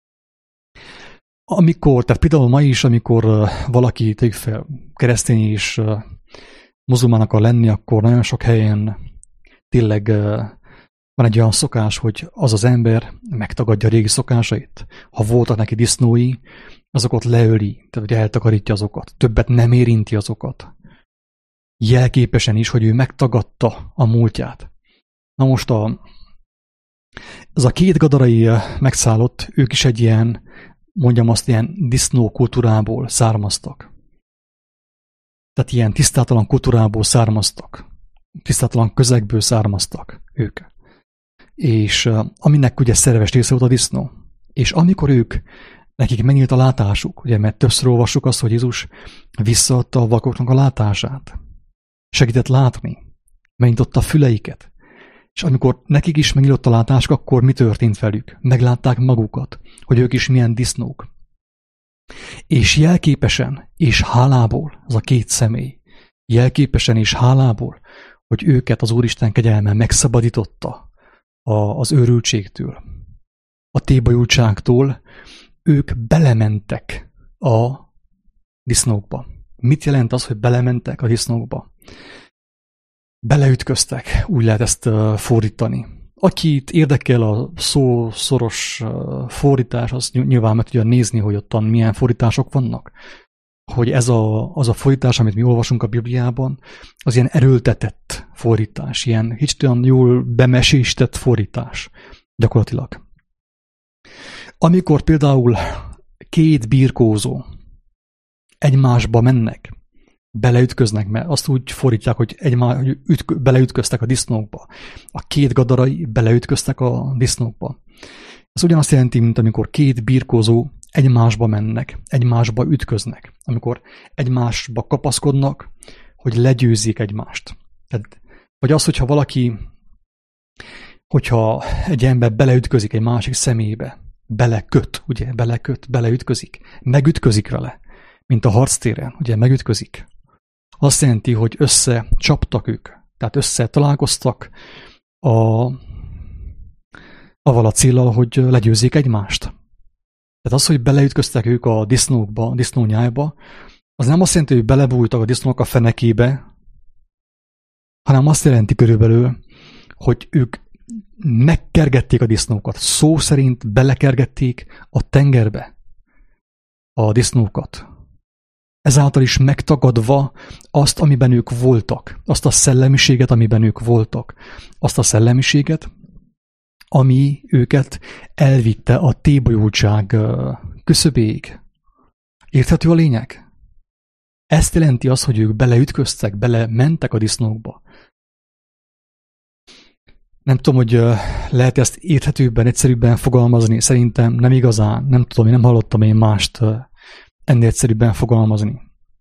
Amikor, tehát például ma is, amikor valaki tegyük fel keresztény és muzulmán akar lenni, akkor nagyon sok helyen tényleg van egy olyan szokás, hogy az az ember megtagadja a régi szokásait. Ha voltak neki disznói, azokat leöli, tehát hogy eltakarítja azokat, többet nem érinti azokat. Jelképesen is, hogy ő megtagadta a múltját. Na most a, az a két gadarai megszállott, ők is egy ilyen, mondjam azt, ilyen disznó kultúrából származtak. Tehát ilyen tisztátalan kultúrából származtak. Tisztátalan közegből származtak ők. És uh, aminek ugye szerves része volt a disznó. És amikor ők, nekik megnyílt a látásuk, ugye, mert többször olvassuk azt, hogy Jézus visszaadta a vakoknak a látását. Segített látni. Megnyitotta a füleiket. És amikor nekik is megnyílt a látásuk, akkor mi történt velük? Meglátták magukat, hogy ők is milyen disznók. És jelképesen és hálából, az a két személy, jelképesen és hálából, hogy őket az Úristen kegyelme megszabadította az őrültségtől, a tébolyultságtól, ők belementek a disznókba. Mit jelent az, hogy belementek a disznókba? Beleütköztek, úgy lehet ezt fordítani. Akit érdekel a szó szoros fordítás, az nyilván meg tudja nézni, hogy ottan milyen fordítások vannak. Hogy ez a, az a fordítás, amit mi olvasunk a Bibliában, az ilyen erőltetett fordítás, ilyen kicsit olyan jól bemesésített fordítás gyakorlatilag. Amikor például két birkózó egymásba mennek, Beleütköznek, mert azt úgy fordítják, hogy, egymá, hogy ütk, beleütköztek a disznókba. A két gadarai beleütköztek a disznókba. Ez ugyanazt jelenti, mint amikor két birkózó egymásba mennek, egymásba ütköznek. Amikor egymásba kapaszkodnak, hogy legyőzzék egymást. Tehát, vagy az, hogyha valaki, hogyha egy ember beleütközik egy másik személybe, beleköt, ugye, beleköt, beleütközik, megütközik vele, mint a harctéren, ugye, megütközik. Azt jelenti, hogy összecsaptak ők, tehát összetalálkoztak a, avval a céllal, hogy legyőzzék egymást. Tehát az, hogy beleütköztek ők a disznókba, a disznónyájba, az nem azt jelenti, hogy belebújtak a disznók a fenekébe, hanem azt jelenti körülbelül, hogy ők megkergették a disznókat. Szó szerint belekergették a tengerbe a disznókat. Ezáltal is megtagadva azt, amiben ők voltak, azt a szellemiséget, amiben ők voltak, azt a szellemiséget, ami őket elvitte a tébolyultság küszöbéig. Érthető a lényeg? Ezt jelenti az, hogy ők beleütköztek, belementek a disznókba. Nem tudom, hogy lehet ezt érthetőbben, egyszerűbben fogalmazni. Szerintem nem igazán. Nem tudom, én nem hallottam én mást ennél egyszerűbben fogalmazni.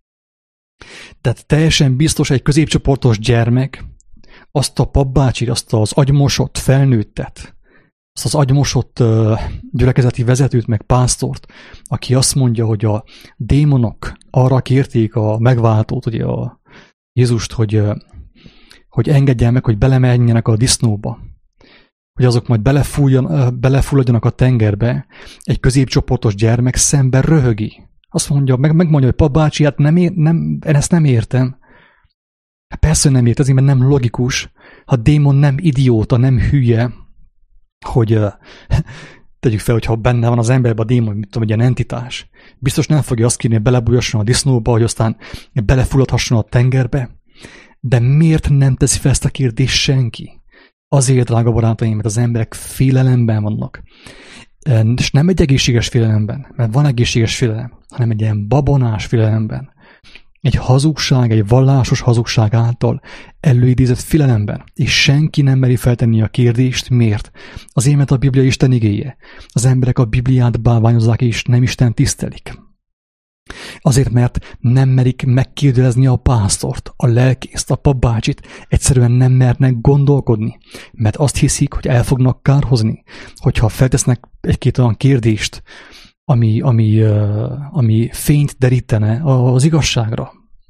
Tehát teljesen biztos egy középcsoportos gyermek azt a papbácsit, azt az agymosott felnőttet, azt az agymosott gyülekezeti vezetőt, meg pásztort, aki azt mondja, hogy a démonok arra kérték a megváltót, ugye a Jézust, hogy, hogy engedjen meg, hogy belemenjenek a disznóba, hogy azok majd belefulladjanak a tengerbe, egy középcsoportos gyermek szemben röhögi. Azt mondja, meg, megmondja, hogy papbácsi, hát nem, nem, én ezt nem értem. Hát persze nem értem, mert nem logikus. A démon nem idióta, nem hülye, hogy uh, tegyük fel, hogyha benne van az emberben a démon, mit tudom, egy ilyen entitás. Biztos nem fogja azt kérni, hogy belebújasson a disznóba, hogy aztán belefulladhasson a tengerbe. De miért nem teszi fel ezt a kérdést senki? Azért, drága barátaim, mert az emberek félelemben vannak. És nem egy egészséges félelemben, mert van egészséges félelem, hanem egy ilyen babonás félelemben. Egy hazugság, egy vallásos hazugság által előidézett félelemben. És senki nem meri feltenni a kérdést, miért? Azért, mert a Biblia Isten igéje. Az emberek a Bibliát bálványozzák és nem Isten tisztelik. Azért, mert nem merik megkérdelezni a pásztort, a lelkészt, a papbácsit, egyszerűen nem mernek gondolkodni, mert azt hiszik, hogy el fognak kárhozni, hogyha feltesznek egy-két olyan kérdést, ami, ami, ami fényt derítene az igazságra.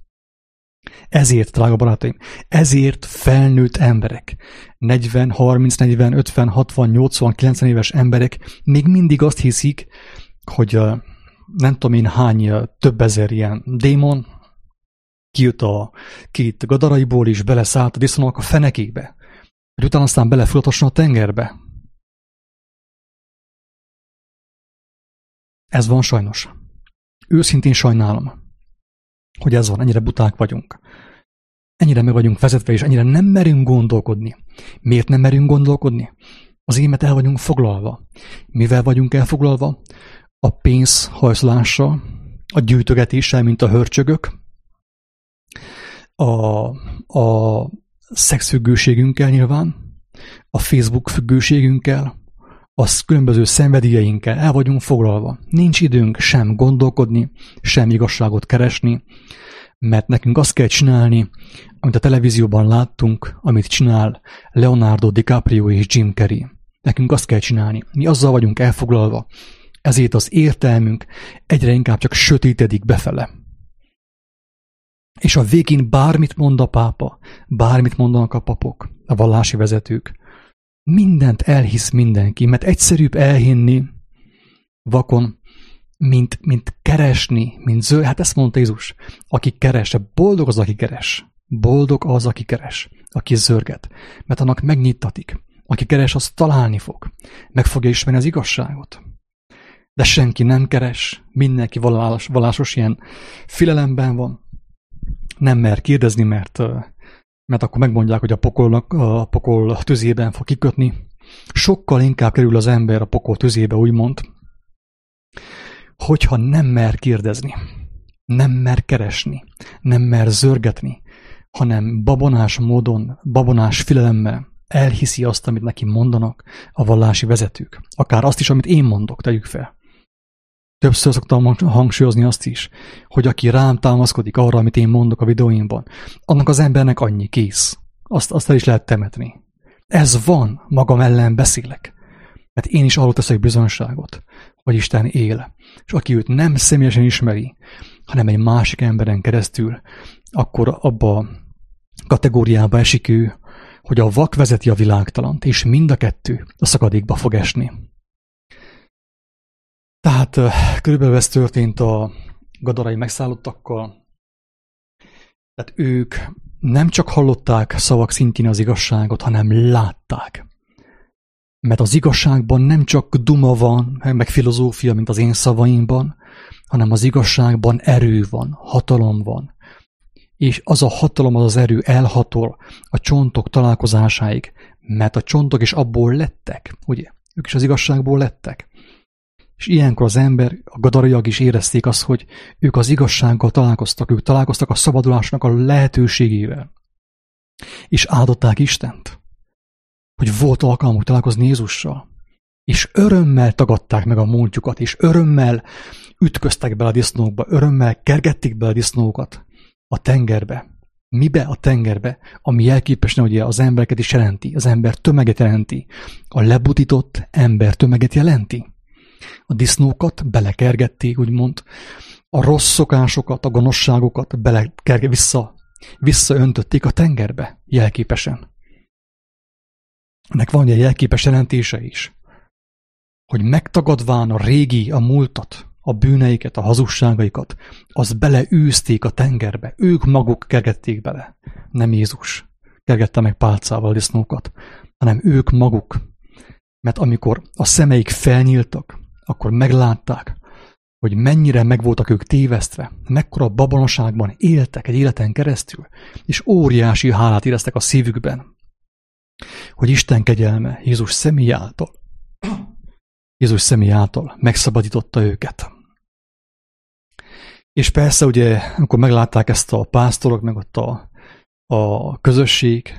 Ezért, drága barátaim, ezért felnőtt emberek, negyven, harminc, negyven, ötven, hatvan, nyolcvan, kilencven éves emberek még mindig azt hiszik, hogy nem tudom én hány több ezer ilyen démon kijött a két gadaraiból és beleszállt a disznónak a fenekébe, hogy utána aztán belefulladhasson a tengerbe. Ez van sajnos. Őszintén sajnálom, hogy ez van, ennyire buták vagyunk. Ennyire meg vagyunk vezetve, és ennyire nem merünk gondolkodni. Miért nem merünk gondolkodni? Azért, mert el vagyunk foglalva. Mivel vagyunk elfoglalva? A pénzhajszlással, a gyűjtögetéssel, mint a hörcsögök, a, a szexfüggőségünkkel nyilván, a Facebook függőségünkkel, a különböző szenvedélyeinkkel el vagyunk foglalva. Nincs időnk sem gondolkodni, sem igazságot keresni, mert nekünk azt kell csinálni, amit a televízióban láttunk, amit csinál Leonardo DiCaprio és Jim Carrey. Nekünk azt kell csinálni. Mi azzal vagyunk elfoglalva, ezért az értelmünk egyre inkább csak sötétedik befele. És a végén bármit mond a pápa, bármit mondanak a papok, a vallási vezetők, mindent elhisz mindenki, mert egyszerűbb elhinni vakon, mint, mint keresni, mint zöld. Hát ezt mondta Jézus, aki keres, boldog az, aki keres. Boldog az, aki keres, aki zörget, mert annak megnyittatik. Aki keres, az találni fog, meg fogja ismerni az igazságot. De senki nem keres, mindenki vallás, vallásos ilyen félelemben van, nem mer kérdezni, mert, mert akkor megmondják, hogy a pokolnak, a pokol tüzében fog kikötni. Sokkal inkább kerül az ember a pokol tüzébe, úgymond, hogyha nem mer kérdezni. Nem mer keresni, nem mer zörgetni, hanem babonás módon, babonás félelemmel elhiszi azt, amit neki mondanak a vallási vezetők. Akár azt is, amit én mondok, tegyük fel. Többször szoktam hangsúlyozni azt is, hogy aki rám támaszkodik arra, amit én mondok a videóimban, annak az embernek annyi, kész. Azt, azt el is lehet temetni. Ez van, magam ellen beszélek. Mert én is arról teszek bizonyságot, hogy Isten él. És aki őt nem személyesen ismeri, hanem egy másik emberen keresztül, akkor abba a kategóriába esik ő, hogy a vak vezeti a világtalant, és mind a kettő a szakadékba fog esni. Tehát körülbelül ez történt a gadarai megszállottakkal. Tehát ők nem csak hallották szavak szintjén az igazságot, hanem látták. Mert az igazságban nem csak duma van, meg filozófia, mint az én szavaimban, hanem az igazságban erő van, hatalom van. És az a hatalom, az az erő elhatol a csontok találkozásáig, mert a csontok is abból lettek, ugye? Ők is az igazságból lettek. És ilyenkor az ember, a gadaraiak is érezték azt, hogy ők az igazsággal találkoztak, ők találkoztak a szabadulásnak a lehetőségével. És áldották Istent, hogy volt alkalmuk találkozni Jézussal. És örömmel tagadták meg a múltjukat, és örömmel ütköztek bele a disznókba, örömmel kergették bele a disznókat a tengerbe. Mibe? A tengerbe, ami jelképesen ugye az embereket is jelenti, az ember tömeget jelenti, a lebutított ember tömeget jelenti. A disznókat belekergették, úgymond, a rossz szokásokat, a gonoszságokat belekerge, vissza, visszaöntötték a tengerbe, jelképesen. Ennek van egy jelképes jelentése is, hogy megtagadván a régi, a múltat, a bűneiket, a hazugságaikat, azt beleűzték a tengerbe. Ők maguk kergették bele. Nem Jézus kergette meg pálcával a disznókat, hanem ők maguk. Mert amikor a szemeik felnyíltak, akkor meglátták, hogy mennyire meg voltak ők tévesztve, mekkora babonaságban éltek egy életen keresztül, és óriási hálát éreztek a szívükben, hogy Isten kegyelme Jézus személy által, Jézus személy által megszabadította őket. És persze ugye, amikor meglátták ezt a pásztorok, meg ott a, a közösség,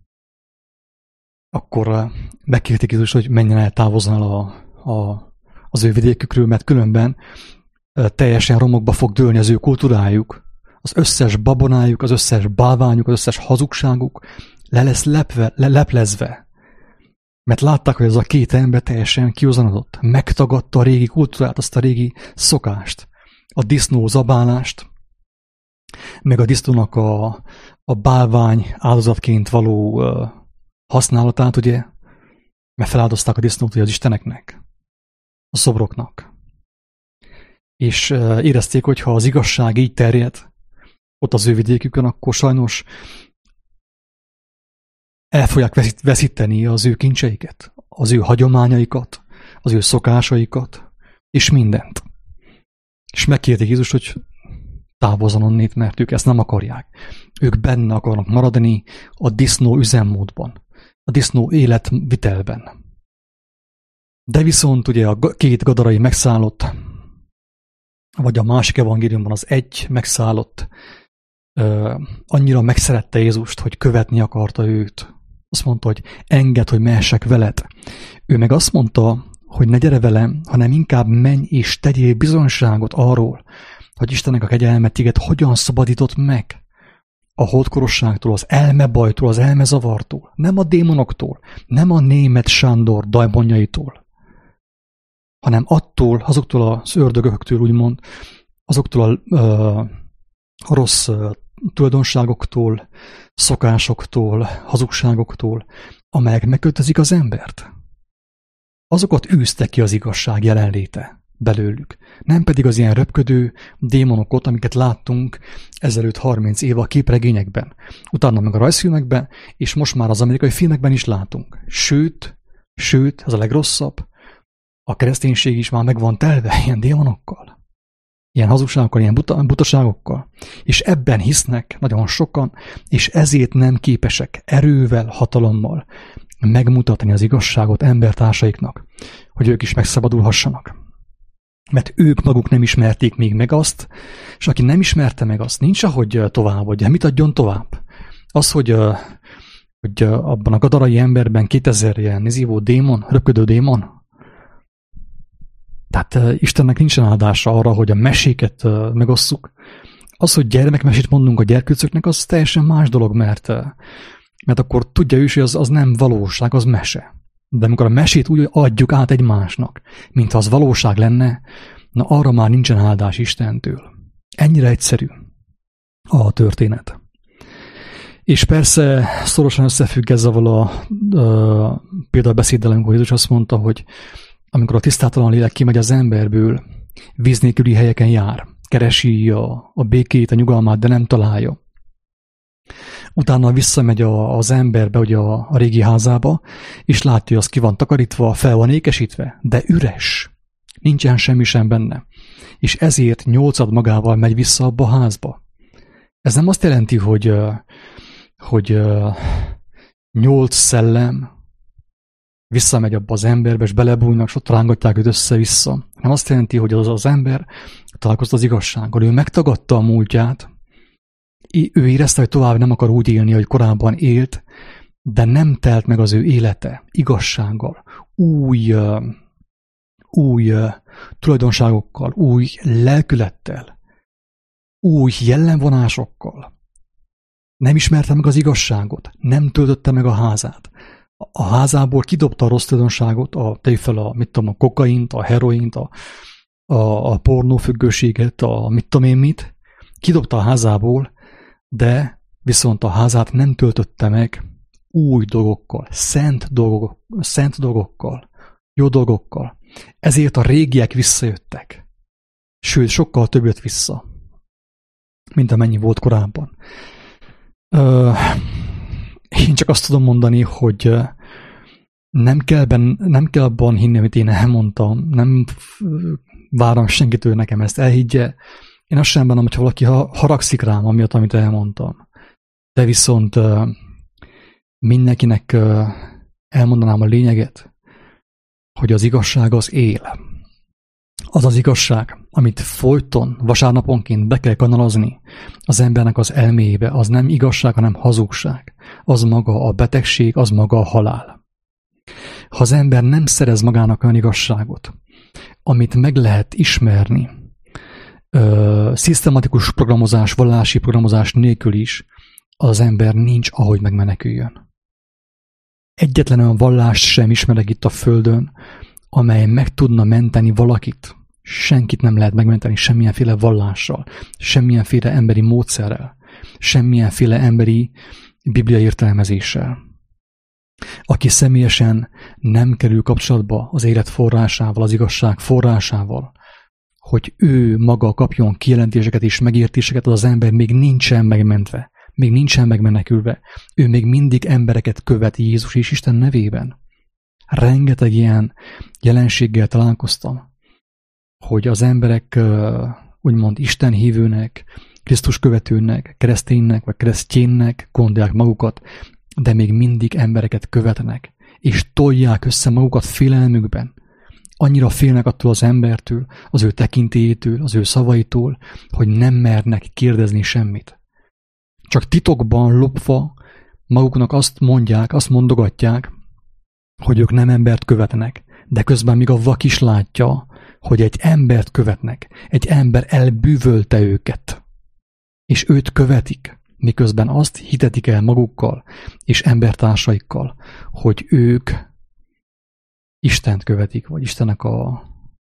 akkor megkérték Jézus, hogy menjen el, távozzon el a, a, az ő vidékükről, mert különben teljesen romokba fog dőlni az ő kultúrájuk, az összes babonájuk, az összes bálványuk, az összes hazugságuk le lesz lepve, le, leplezve. Mert látták, hogy ez a két ember teljesen kiuzanodott, megtagadta a régi kultúrát, azt a régi szokást, a disznó zabálást, meg a disznónak a, a bálvány áldozatként való uh, használatát, ugye, mert feláldozták a disznót ugye az isteneknek, a szobroknak. És uh, érezték, hogy ha az igazság így terjed ott az ő vidékükön, akkor sajnos el fogják veszíteni az ő kincseiket, az ő hagyományaikat, az ő szokásaikat, és mindent. És megkérték Jézus, hogy távozzon onnét, mert ők ezt nem akarják. Ők benne akarnak maradni a disznó üzemmódban, a disznó életvitelben. De viszont ugye a két gadarai megszállott, vagy a másik evangéliumban az egy megszállott, uh, annyira megszerette Jézust, hogy követni akarta őt. Azt mondta, hogy engedd, hogy mehessek veled. Ő meg azt mondta, hogy ne gyere velem, hanem inkább menj és tegyél bizonyságot arról, hogy Istennek a kegyelme téged hogyan szabadított meg a holdkorosságtól, az elmebajtól, az elmezavartól, nem a démonoktól, nem a német Sándor dajmonjaitól, hanem attól, azoktól az ördögöktől, úgymond, azoktól a, a rossz tulajdonságoktól, szokásoktól, hazugságoktól, amelyek megkötözik az embert. Azokat űzte ki az igazság jelenléte belőlük, nem pedig az ilyen röpködő démonokat, amiket láttunk ezelőtt harminc év a képregényekben, utána meg a rajzfilmekben, és most már az amerikai filmekben is látunk. Sőt, sőt, ez a legrosszabb, a kereszténység is már meg van telve ilyen démonokkal, ilyen hazugságokkal, ilyen buta, butaságokkal, és ebben hisznek nagyon sokan, és ezért nem képesek erővel, hatalommal megmutatni az igazságot embertársaiknak, hogy ők is megszabadulhassanak. Mert ők maguk nem ismerték még meg azt, és aki nem ismerte meg azt, nincs ahogy továbbadja. Mit adjon tovább? Az, hogy, hogy abban a gadarai emberben kétezer ilyen nizívó démon, röpködő démon, tehát Istennek nincsen áldása arra, hogy a meséket megosszuk. Az, hogy gyermekmesét mondunk a gyerkőcöknek, az teljesen más dolog, mert, mert akkor tudja ő is, hogy az, az nem valóság, az mese. De amikor a mesét úgy adjuk át egymásnak, mintha az valóság lenne, na arra már nincsen áldás Istentől. Ennyire egyszerű a történet. És persze szorosan összefügg ezzel a, a példabeszéddel, amikor Jézus azt mondta, hogy amikor a tisztátalan lélek kimegy az emberből, víz nélküli helyeken jár, keresi a, a békét, a nyugalmát, de nem találja. Utána visszamegy a, az emberbe, ugye a, a régi házába, és látja, hogy az ki van takarítva, fel van ékesítve, de üres. Nincsen semmi sem benne. És ezért nyolcad magával megy vissza abba a házba. Ez nem azt jelenti, hogy, hogy nyolc szellem visszamegy abba az emberbe, és belebújnak, és ott rángatják őt össze-vissza. Nem azt jelenti, hogy az az ember találkozott az igazsággal. Ő megtagadta a múltját, ő érezte, hogy tovább nem akar úgy élni, hogy korábban élt, de nem telt meg az ő élete igazsággal, új, új tulajdonságokkal, új lelkülettel, új jellemvonásokkal. Nem ismerte meg az igazságot, nem töltötte meg a házát. A házából kidobta a rossz tulajdonságot, a, tegyük fel a, mit tudom, a kokaint, a heroint, a, a, a pornófüggőséget, a mit tudom én mit, kidobta a házából, de viszont a házát nem töltötte meg új dolgokkal, szent, dolgok, szent dolgokkal, jó dolgokkal. Ezért a régiek visszajöttek. Sőt, sokkal több jött vissza, mint amennyi volt korábban. Ö, én csak azt tudom mondani, hogy nem kell, ben, nem kell abban hinni, amit én elmondtam. Nem várom senkitől nekem ezt elhiggye. Én azt sem bánom, hogyha valaki haragszik rám, amiatt, amit elmondtam. De viszont mindenkinek elmondanám a lényeget, hogy az igazság az él. Az az igazság, amit folyton, vasárnaponként be kell kanalazni az embernek az elméjébe, az nem igazság, hanem hazugság. Az maga a betegség, az maga a halál. Ha az ember nem szerez magának olyan igazságot, amit meg lehet ismerni, ö, szisztematikus programozás, vallási programozás nélkül is, az ember nincs, ahogy megmeneküljön. Egyetlen olyan vallást sem ismerek itt a Földön, amely meg tudna menteni valakit. Senkit nem lehet megmenteni semmilyenféle vallással, semmilyenféle emberi módszerrel, semmilyenféle emberi biblia értelmezéssel. Aki személyesen nem kerül kapcsolatba az élet forrásával, az igazság forrásával, hogy ő maga kapjon kijelentéseket és megértéseket, az az ember még nincsen megmentve, még nincsen megmenekülve. Ő még mindig embereket követ Jézus és Isten nevében. Rengeteg ilyen jelenséggel találkoztam, hogy az emberek úgymond Isten hívőnek, Krisztus követőnek, kereszténynek vagy keresztjénnek gondolják magukat, de még mindig embereket követnek, és tolják össze magukat félelmükben. Annyira félnek attól az embertől, az ő tekintélyétől, az ő szavaitól, hogy nem mernek kérdezni semmit. Csak titokban lopva maguknak azt mondják, azt mondogatják, hogy ők nem embert követnek, de közben még a vak is látja, hogy egy embert követnek, egy ember elbűvölte őket, és őt követik, miközben azt hitetik el magukkal és embertársaikkal, hogy ők Istent követik, vagy Istennek a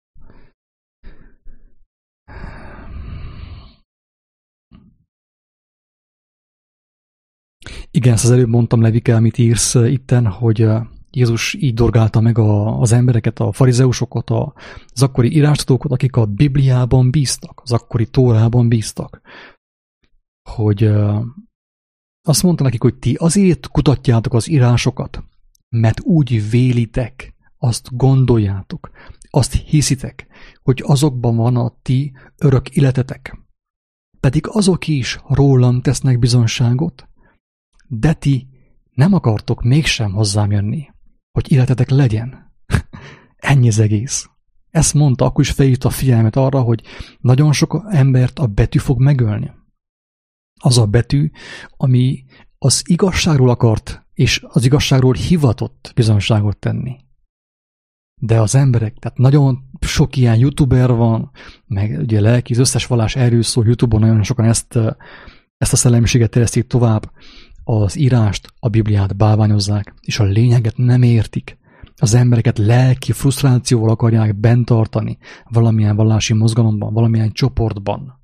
igen, ezt az előbb mondtam, Levike, amit írsz itten, hogy Jézus így dorgálta meg a, az embereket, a farizeusokat, az akkori írástudókat, akik a Bibliában bíztak, az akkori Tórában bíztak. Hogy azt mondta nekik, hogy ti azért kutatjátok az írásokat, mert úgy vélitek, azt gondoljátok, azt hiszitek, hogy azokban van a ti örök életetek. Pedig azok is rólam tesznek bizonságot, de ti nem akartok mégsem hozzám jönni, hogy életetek legyen. Ennyi az egész. Ezt mondta, akkor is felhívta a figyelmet arra, hogy nagyon sok embert a betű fog megölni. Az a betű, ami az igazságról akart, és az igazságról hivatott bizonyságot tenni. De az emberek, tehát nagyon sok ilyen youtuber van, meg ugye lelki, az összes vallás erről szól, YouTube-on nagyon sokan ezt, ezt a szellemiséget terjesztik tovább, az írást, a Bibliát bálványozzák, és a lényeget nem értik. Az embereket lelki frusztrációval akarják bent tartani valamilyen vallási mozgalomban, valamilyen csoportban.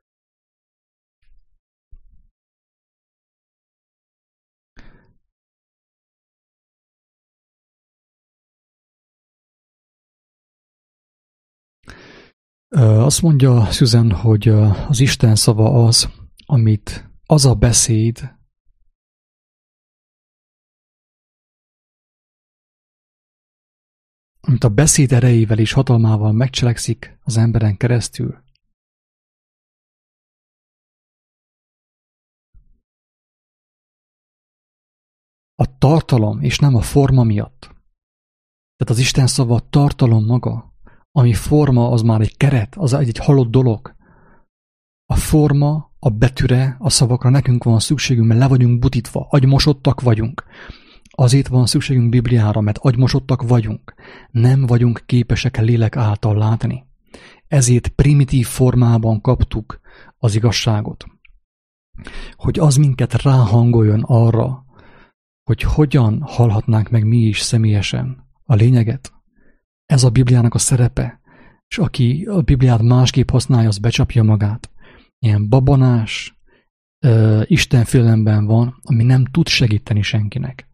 Azt mondja Susan, hogy az Isten szava az, amit az a beszéd, amit a beszéd erejével és hatalmával megcselekszik az emberen keresztül. A tartalom, és nem a forma miatt. Tehát az Isten szava a tartalom maga. Ami forma, az már egy keret, az egy, egy halott dolog. A forma, a betűre, a szavakra nekünk van szükségünk, mert le vagyunk butítva, agymosottak vagyunk. Azért van szükségünk Bibliára, mert agymosottak vagyunk. Nem vagyunk képesek lélek által látni. Ezért primitív formában kaptuk az igazságot. Hogy az minket ráhangoljon arra, hogy hogyan hallhatnánk meg mi is személyesen a lényeget. Ez a Bibliának a szerepe, és aki a Bibliát másképp használja, az becsapja magát. Ilyen babonás, uh, istenfélelemben van, ami nem tud segíteni senkinek.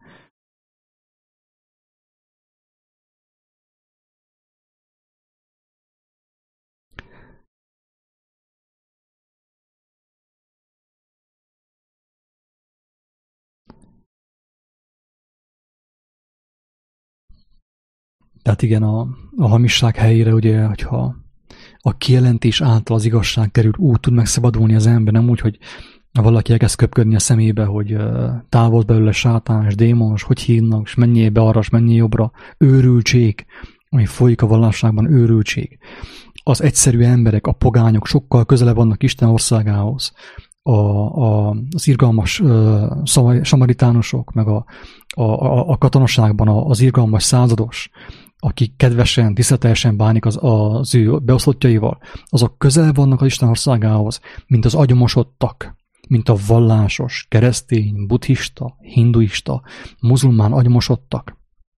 Tehát igen, a, a hamisság helyére, ugye, hogyha a kijelentés által az igazság kerül, úgy tud megszabadulni az ember, nem úgy, hogy valaki elkezd köpködni a szemébe, hogy távol belőle sátán és démon, és hogy hívnak, és menjél be arra, és menjél jobbra. Őrültség, ami folyik a vallásságban, őrültség. Az egyszerű emberek, a pogányok sokkal közelebb vannak Isten országához. A, a, az irgalmas uh, samaritánusok, meg a, a, a, a katonaságban az irgalmas százados, akik kedvesen, tiszteletesen bánik az, az ő beosztottjaival, azok közel vannak az Isten országához, mint az agymosottak, mint a vallásos, keresztény, buddhista, hinduista, muzulmán agymosottak.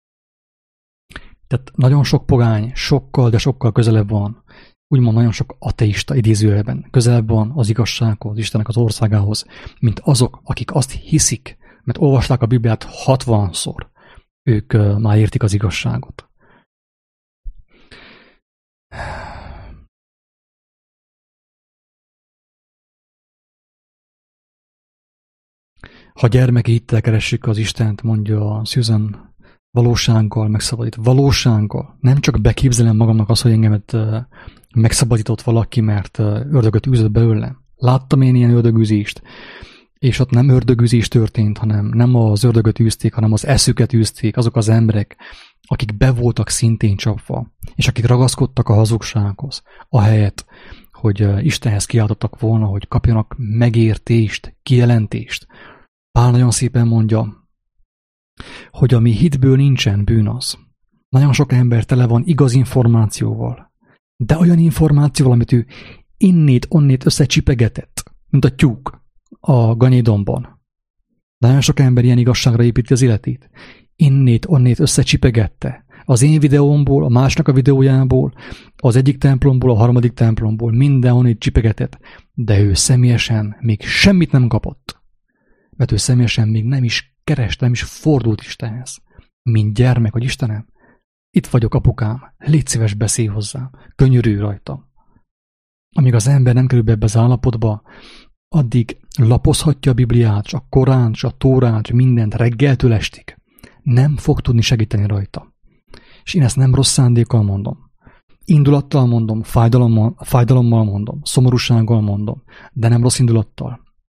Tehát nagyon sok pogány, sokkal, de sokkal közelebb van, úgymond nagyon sok ateista idézőjelben közelebb van az igazsághoz, Istennek az országához, mint azok, akik azt hiszik, mert olvasták a Bibliát hatvanszor, ők már értik az igazságot. Ha gyermeki hittel keressük az Istent, mondja Susan, valósággal megszabadít. Valósággal. Nem csak beképzelem magamnak azt, hogy engemet megszabadított valaki, mert ördögöt űzött belőlem. Láttam én ilyen ördögűzést, és ott nem ördögűzés történt, hanem nem az ördögöt űzték, hanem az eszüket űzték azok az emberek, akik be voltak szintén csapva, és akik ragaszkodtak a hazugsághoz, ahelyett, hogy Istenhez kiáltottak volna, hogy kapjanak megértést, kijelentést. Pál nagyon szépen mondja, hogy ami hitből nincsen, bűn az. Nagyon sok ember tele van igaz információval, de olyan információval, amit ő innét, onnét összecsipegetett, mint a tyúk a ganyédomban. Nagyon sok ember ilyen igazságra építi az életét. Innét, onnét összecsipegette. Az én videómból, a másnak a videójából, az egyik templomból, a harmadik templomból, minden onnét csipegetett, de ő személyesen még semmit nem kapott. Mert ő személyesen még nem is kereste, nem is fordult Istenhez. Mint gyermek, hogy Istenem, itt vagyok, apukám, légy szíves, beszélj hozzám, könyörülj rajtam. Amíg az ember nem kerül be ebbe az állapotba, addig lapozhatja a Bibliát, a Koránt, a Tórát, mindent reggeltől estig. Nem fog tudni segíteni rajta. És én ezt nem rossz szándékkal mondom. Indulattal mondom, fájdalommal, fájdalommal mondom, szomorúsággal mondom, de nem rossz indulattal.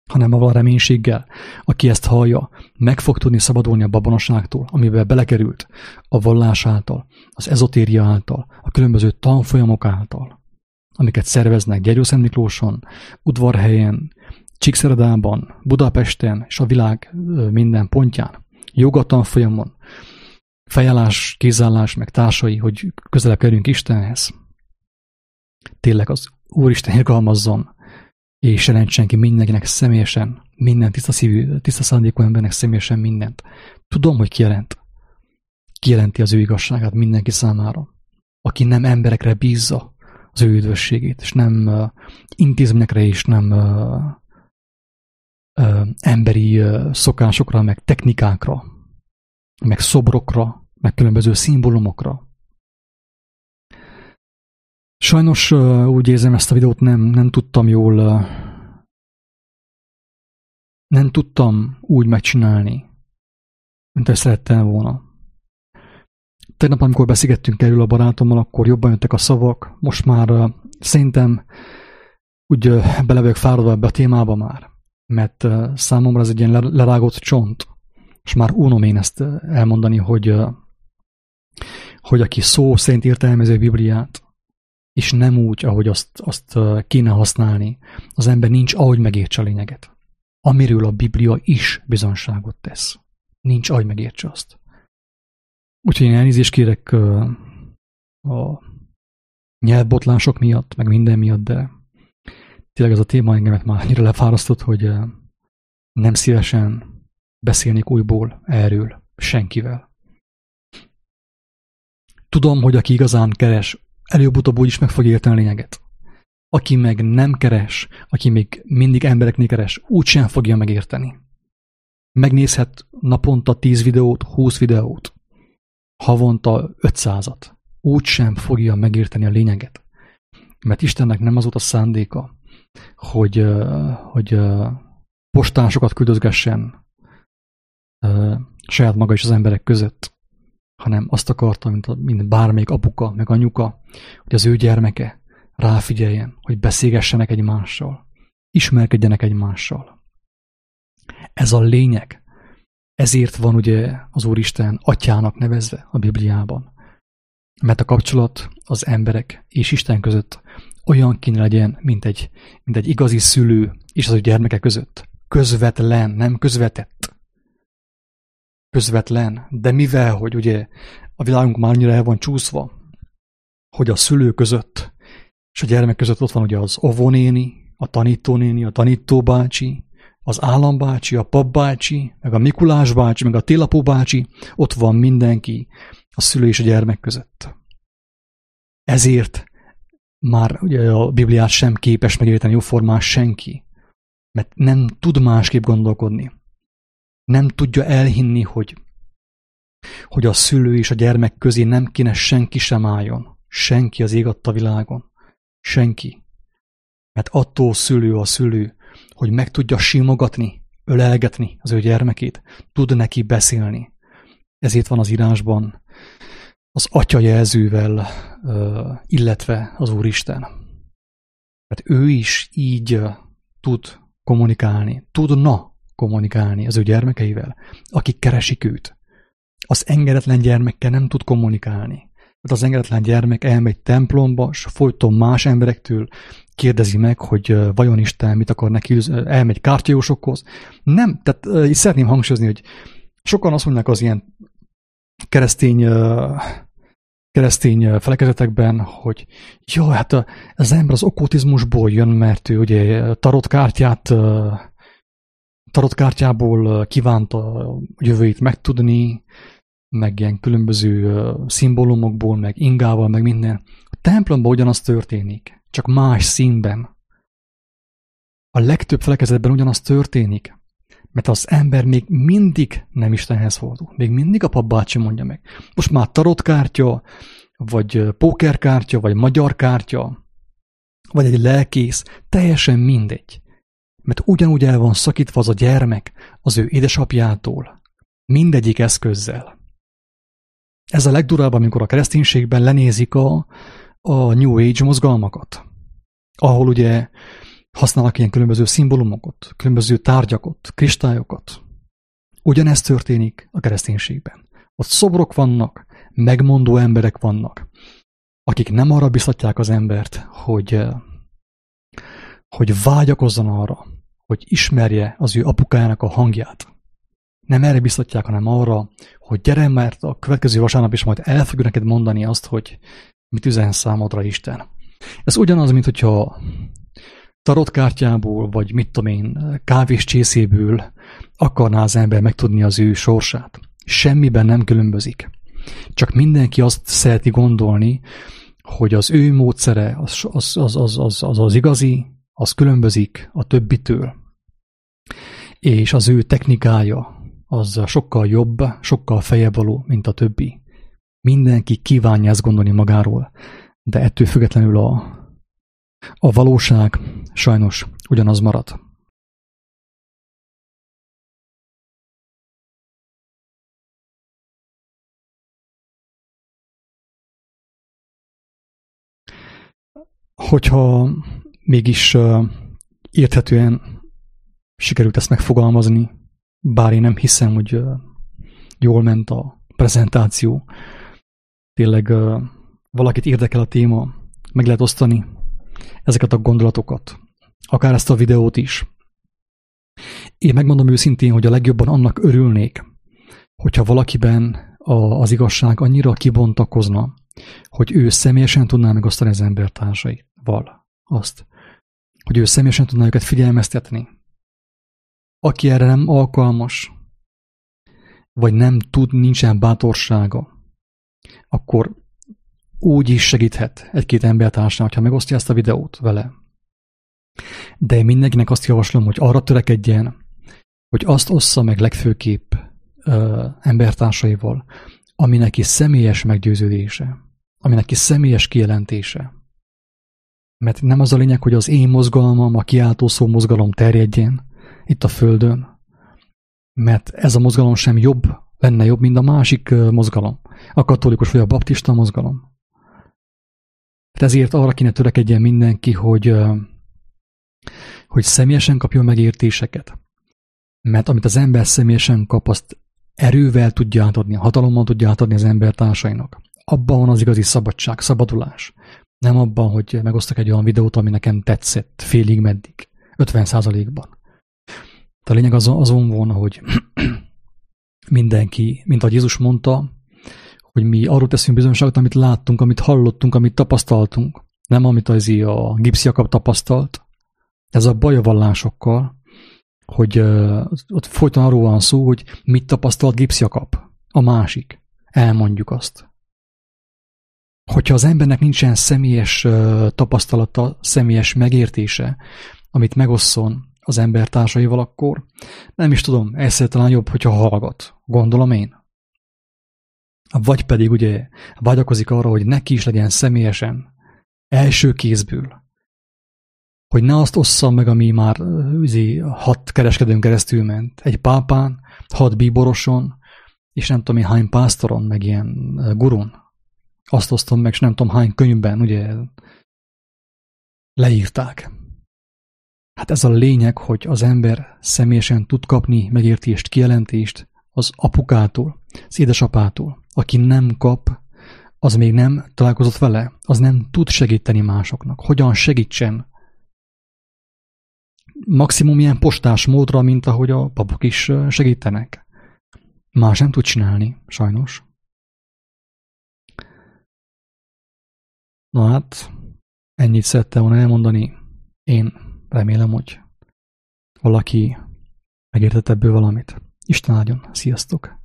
hanem avval a reménységgel, aki ezt hallja, meg fog tudni szabadulni a babonaságtól, amiben belekerült a vallás által, az ezotéria által, a különböző tanfolyamok által, amiket szerveznek Gyergyószent Miklóson, Udvarhelyen, Csíkszeredában, Budapesten és a világ minden pontján, joga tanfolyamon, fejállás, kézállás, meg társai, hogy közelebb kerüljünk Istenhez. Tényleg az Úristen irgalmazzon, és jelentsen ki mindenkinek személyesen, minden tiszta szívű, tiszta szándékú embernek személyesen mindent. Tudom, hogy kijelent. Kijelenti az ő igazságát mindenki számára, aki nem emberekre bízza az ő üdvösségét, és nem uh, intézményekre, és nem uh, uh, emberi uh, szokásokra, meg technikákra, meg szobrokra, meg különböző szimbólumokra. Sajnos uh, úgy érzem, ezt a videót nem, nem tudtam jól, uh, nem tudtam úgy megcsinálni, mint ezt szerettem volna. Tegnap, amikor beszélgettünk erről a barátommal, akkor jobban jöttek a szavak. Most már uh, szerintem úgy uh, bele vagyok fáradva ebbe a témába már, mert uh, számomra ez egy ilyen lerágott csont, és már unom én ezt uh, elmondani, hogy, uh, hogy aki szó szerint értelmezi a Bibliát, és nem úgy, ahogy azt, azt kéne használni, az ember nincs, ahogy megértse a lényeget. Amiről a Biblia is bizonyságot tesz. Nincs, ahogy megértse azt. Úgyhogy én elnézést kérek a nyelvbotlások miatt, meg minden miatt, de tényleg ez a téma engemet már annyira lefárasztott, hogy nem szívesen beszélnék újból erről senkivel. Tudom, hogy aki igazán keres, előbb-utóbb úgyis meg fog érteni a lényeget. Aki meg nem keres, aki még mindig embereknél keres, úgysem fogja megérteni. Megnézhet naponta tíz videót, húsz videót, havonta ötszázat. Úgysem fogja megérteni a lényeget. Mert Istennek nem az volt a szándéka, hogy, hogy postásokat küldözgessen saját maga és az emberek között, hanem azt akarta, mint, a, mint bármelyik apuka, meg anyuka, hogy az ő gyermeke ráfigyeljen, hogy beszélgessenek egymással, ismerkedjenek egymással. Ez a lényeg. Ezért van ugye az Úristen atyának nevezve a Bibliában. Mert a kapcsolat az emberek és Isten között olyan kéne legyen, mint egy, mint egy igazi szülő és az ő gyermeke között. Közvetlen, nem közvetett. Közvetlen, de mivel, hogy ugye a világunk már annyira el van csúszva, hogy a szülő között és a gyermek között ott van ugye az óvónéni, a tanítónéni, a tanítóbácsi, az állambácsi, a papbácsi, meg a Mikulás bácsi, meg a télapó bácsi, ott van mindenki a szülő és a gyermek között. Ezért már ugye a Bibliát sem képes megérteni jóformán senki, mert nem tud másképp gondolkodni. Nem tudja elhinni, hogy, hogy a szülő és a gyermek közé nem kéne senki sem álljon. Senki az ég adta világon. Senki. Mert attól szülő a szülő, hogy meg tudja simogatni, ölelgetni az ő gyermekét, tud neki beszélni. Ezért van az írásban az atya jelzővel, illetve az Úristen. Mert ő is így tud kommunikálni, tudna kommunikálni az ő gyermekeivel, akik keresik őt. Az engedetlen gyermekkel nem tud kommunikálni. Mert az engedetlen gyermek elmegy templomba, és folyton más emberektől kérdezi meg, hogy vajon Isten mit akar neki, elmegy kártyajósokhoz. Nem, tehát uh, így szeretném hangsúlyozni, hogy sokan azt mondják az ilyen keresztény, uh, keresztény felekezetekben, hogy jó, hát uh, az ember az okkultizmusból jön, mert ő ugye tarotkártyát uh, tarotkártyából kívánt a jövőjét megtudni, meg ilyen különböző uh, szimbólumokból, meg ingával, meg minden. A templomban ugyanaz történik, csak más színben. A legtöbb felekezetben ugyanaz történik, mert az ember még mindig nem Istenhez fordul. Még mindig a papbácsi mondja meg. Most már tarotkártya, vagy pókerkártya, vagy magyar kártya, vagy egy lelkész, teljesen mindegy. Mert ugyanúgy el van szakítva az a gyermek az ő édesapjától. Mindegyik eszközzel. Ez a legdurább, amikor a kereszténységben lenézik a, a New Age mozgalmakat. Ahol ugye Használnak ilyen különböző szimbólumokat, különböző tárgyakat, kristályokat. Ugyanezt történik a kereszténységben. Ott szobrok vannak, megmondó emberek vannak, akik nem arra biztatják az embert, hogy, hogy vágyakozzon arra, hogy ismerje az ő apukájának a hangját. Nem erre biztatják, hanem arra, hogy gyere, mert a következő vasárnap is majd el fogja neked mondani azt, hogy mit üzen számodra Isten. Ez ugyanaz, mint hogyha tarotkártyából, vagy mit tudom én, kávés csészéből akarná az ember megtudni az ő sorsát. Semmiben nem különbözik. Csak mindenki azt szereti gondolni, hogy az ő módszere az az, az, az, az, az, az igazi, az különbözik a többitől. És az ő technikája az sokkal jobb, sokkal feljebb való, mint a többi. Mindenki kívánja ezt gondolni magáról, de ettől függetlenül a, a valóság sajnos ugyanaz marad. Hogyha mégis uh, érthetően sikerült ezt megfogalmazni, bár én nem hiszem, hogy uh, jól ment a prezentáció, tényleg uh, valakit érdekel a téma, meg lehet osztani ezeket a gondolatokat, akár ezt a videót is. Én megmondom őszintén, hogy a legjobban annak örülnék, hogyha valakiben a, az igazság annyira kibontakozna, hogy ő személyesen tudná megosztani az embertársaival azt, hogy ő személyesen tudná őket figyelmeztetni. Aki erre nem alkalmas, vagy nem tud, nincsen bátorsága, akkor úgy is segíthet egy-két embertársnál, hogyha megosztja ezt a videót vele. De én mindenkinek azt javaslom, hogy arra törekedjen, hogy azt ossza meg legfőképp ö, embertársaival, ami neki személyes meggyőződése, ami neki személyes kijelentése. Mert nem az a lényeg, hogy az én mozgalmam, a kiáltó szó mozgalom terjedjen itt a Földön, mert ez a mozgalom sem jobb, lenne jobb, mint a másik mozgalom, a katolikus vagy a baptista mozgalom. Ezért arra kéne törekedjen mindenki, hogy, hogy személyesen kapjon megértéseket. Mert amit az ember személyesen kap, azt erővel tudja átadni, hatalommal tudja átadni az embertársainak. Abban van az igazi szabadság, szabadulás. Nem abban, hogy megosztok egy olyan videót, ami nekem tetszett félig meddig, ötven százalékban. De a lényeg azon, azon van, hogy mindenki, mint ahogy Jézus mondta, hogy mi arról teszünk bizonyságot, amit láttunk, amit hallottunk, amit tapasztaltunk. Nem amit az a Gibbs Jakab tapasztalt. Ez a baj a vallásokkal, hogy uh, ott folyton arról van szó, hogy mit tapasztalt Gibbs Jakab, a másik. Elmondjuk azt. Hogyha az embernek nincsen személyes uh, tapasztalata, személyes megértése, amit megosszon az embertársaival, akkor nem is tudom, egyszer talán jobb, hogyha hallgat. Gondolom én. Vagy pedig ugye vágyakozik arra, hogy neki is legyen személyesen, első kézből, hogy ne azt osszam meg, ami már üzé, hat kereskedőn keresztül ment. Egy pápán, hat bíboroson, és nem tudom én hány pásztoron, meg ilyen gurun. Azt osztom meg, és nem tudom hány könyvben, ugye, leírták. Hát ez a lényeg, hogy az ember személyesen tud kapni megértést, kijelentést az apukától, az édesapától. Aki nem kap, az még nem találkozott vele, az nem tud segíteni másoknak. Hogyan segítsen? Maximum ilyen postás módra, mint ahogy a papok is segítenek. Más nem tud csinálni, sajnos. Na hát, ennyit szerettem volna elmondani. Én remélem, hogy valaki megértett ebből valamit. Isten áldjon. Sziasztok!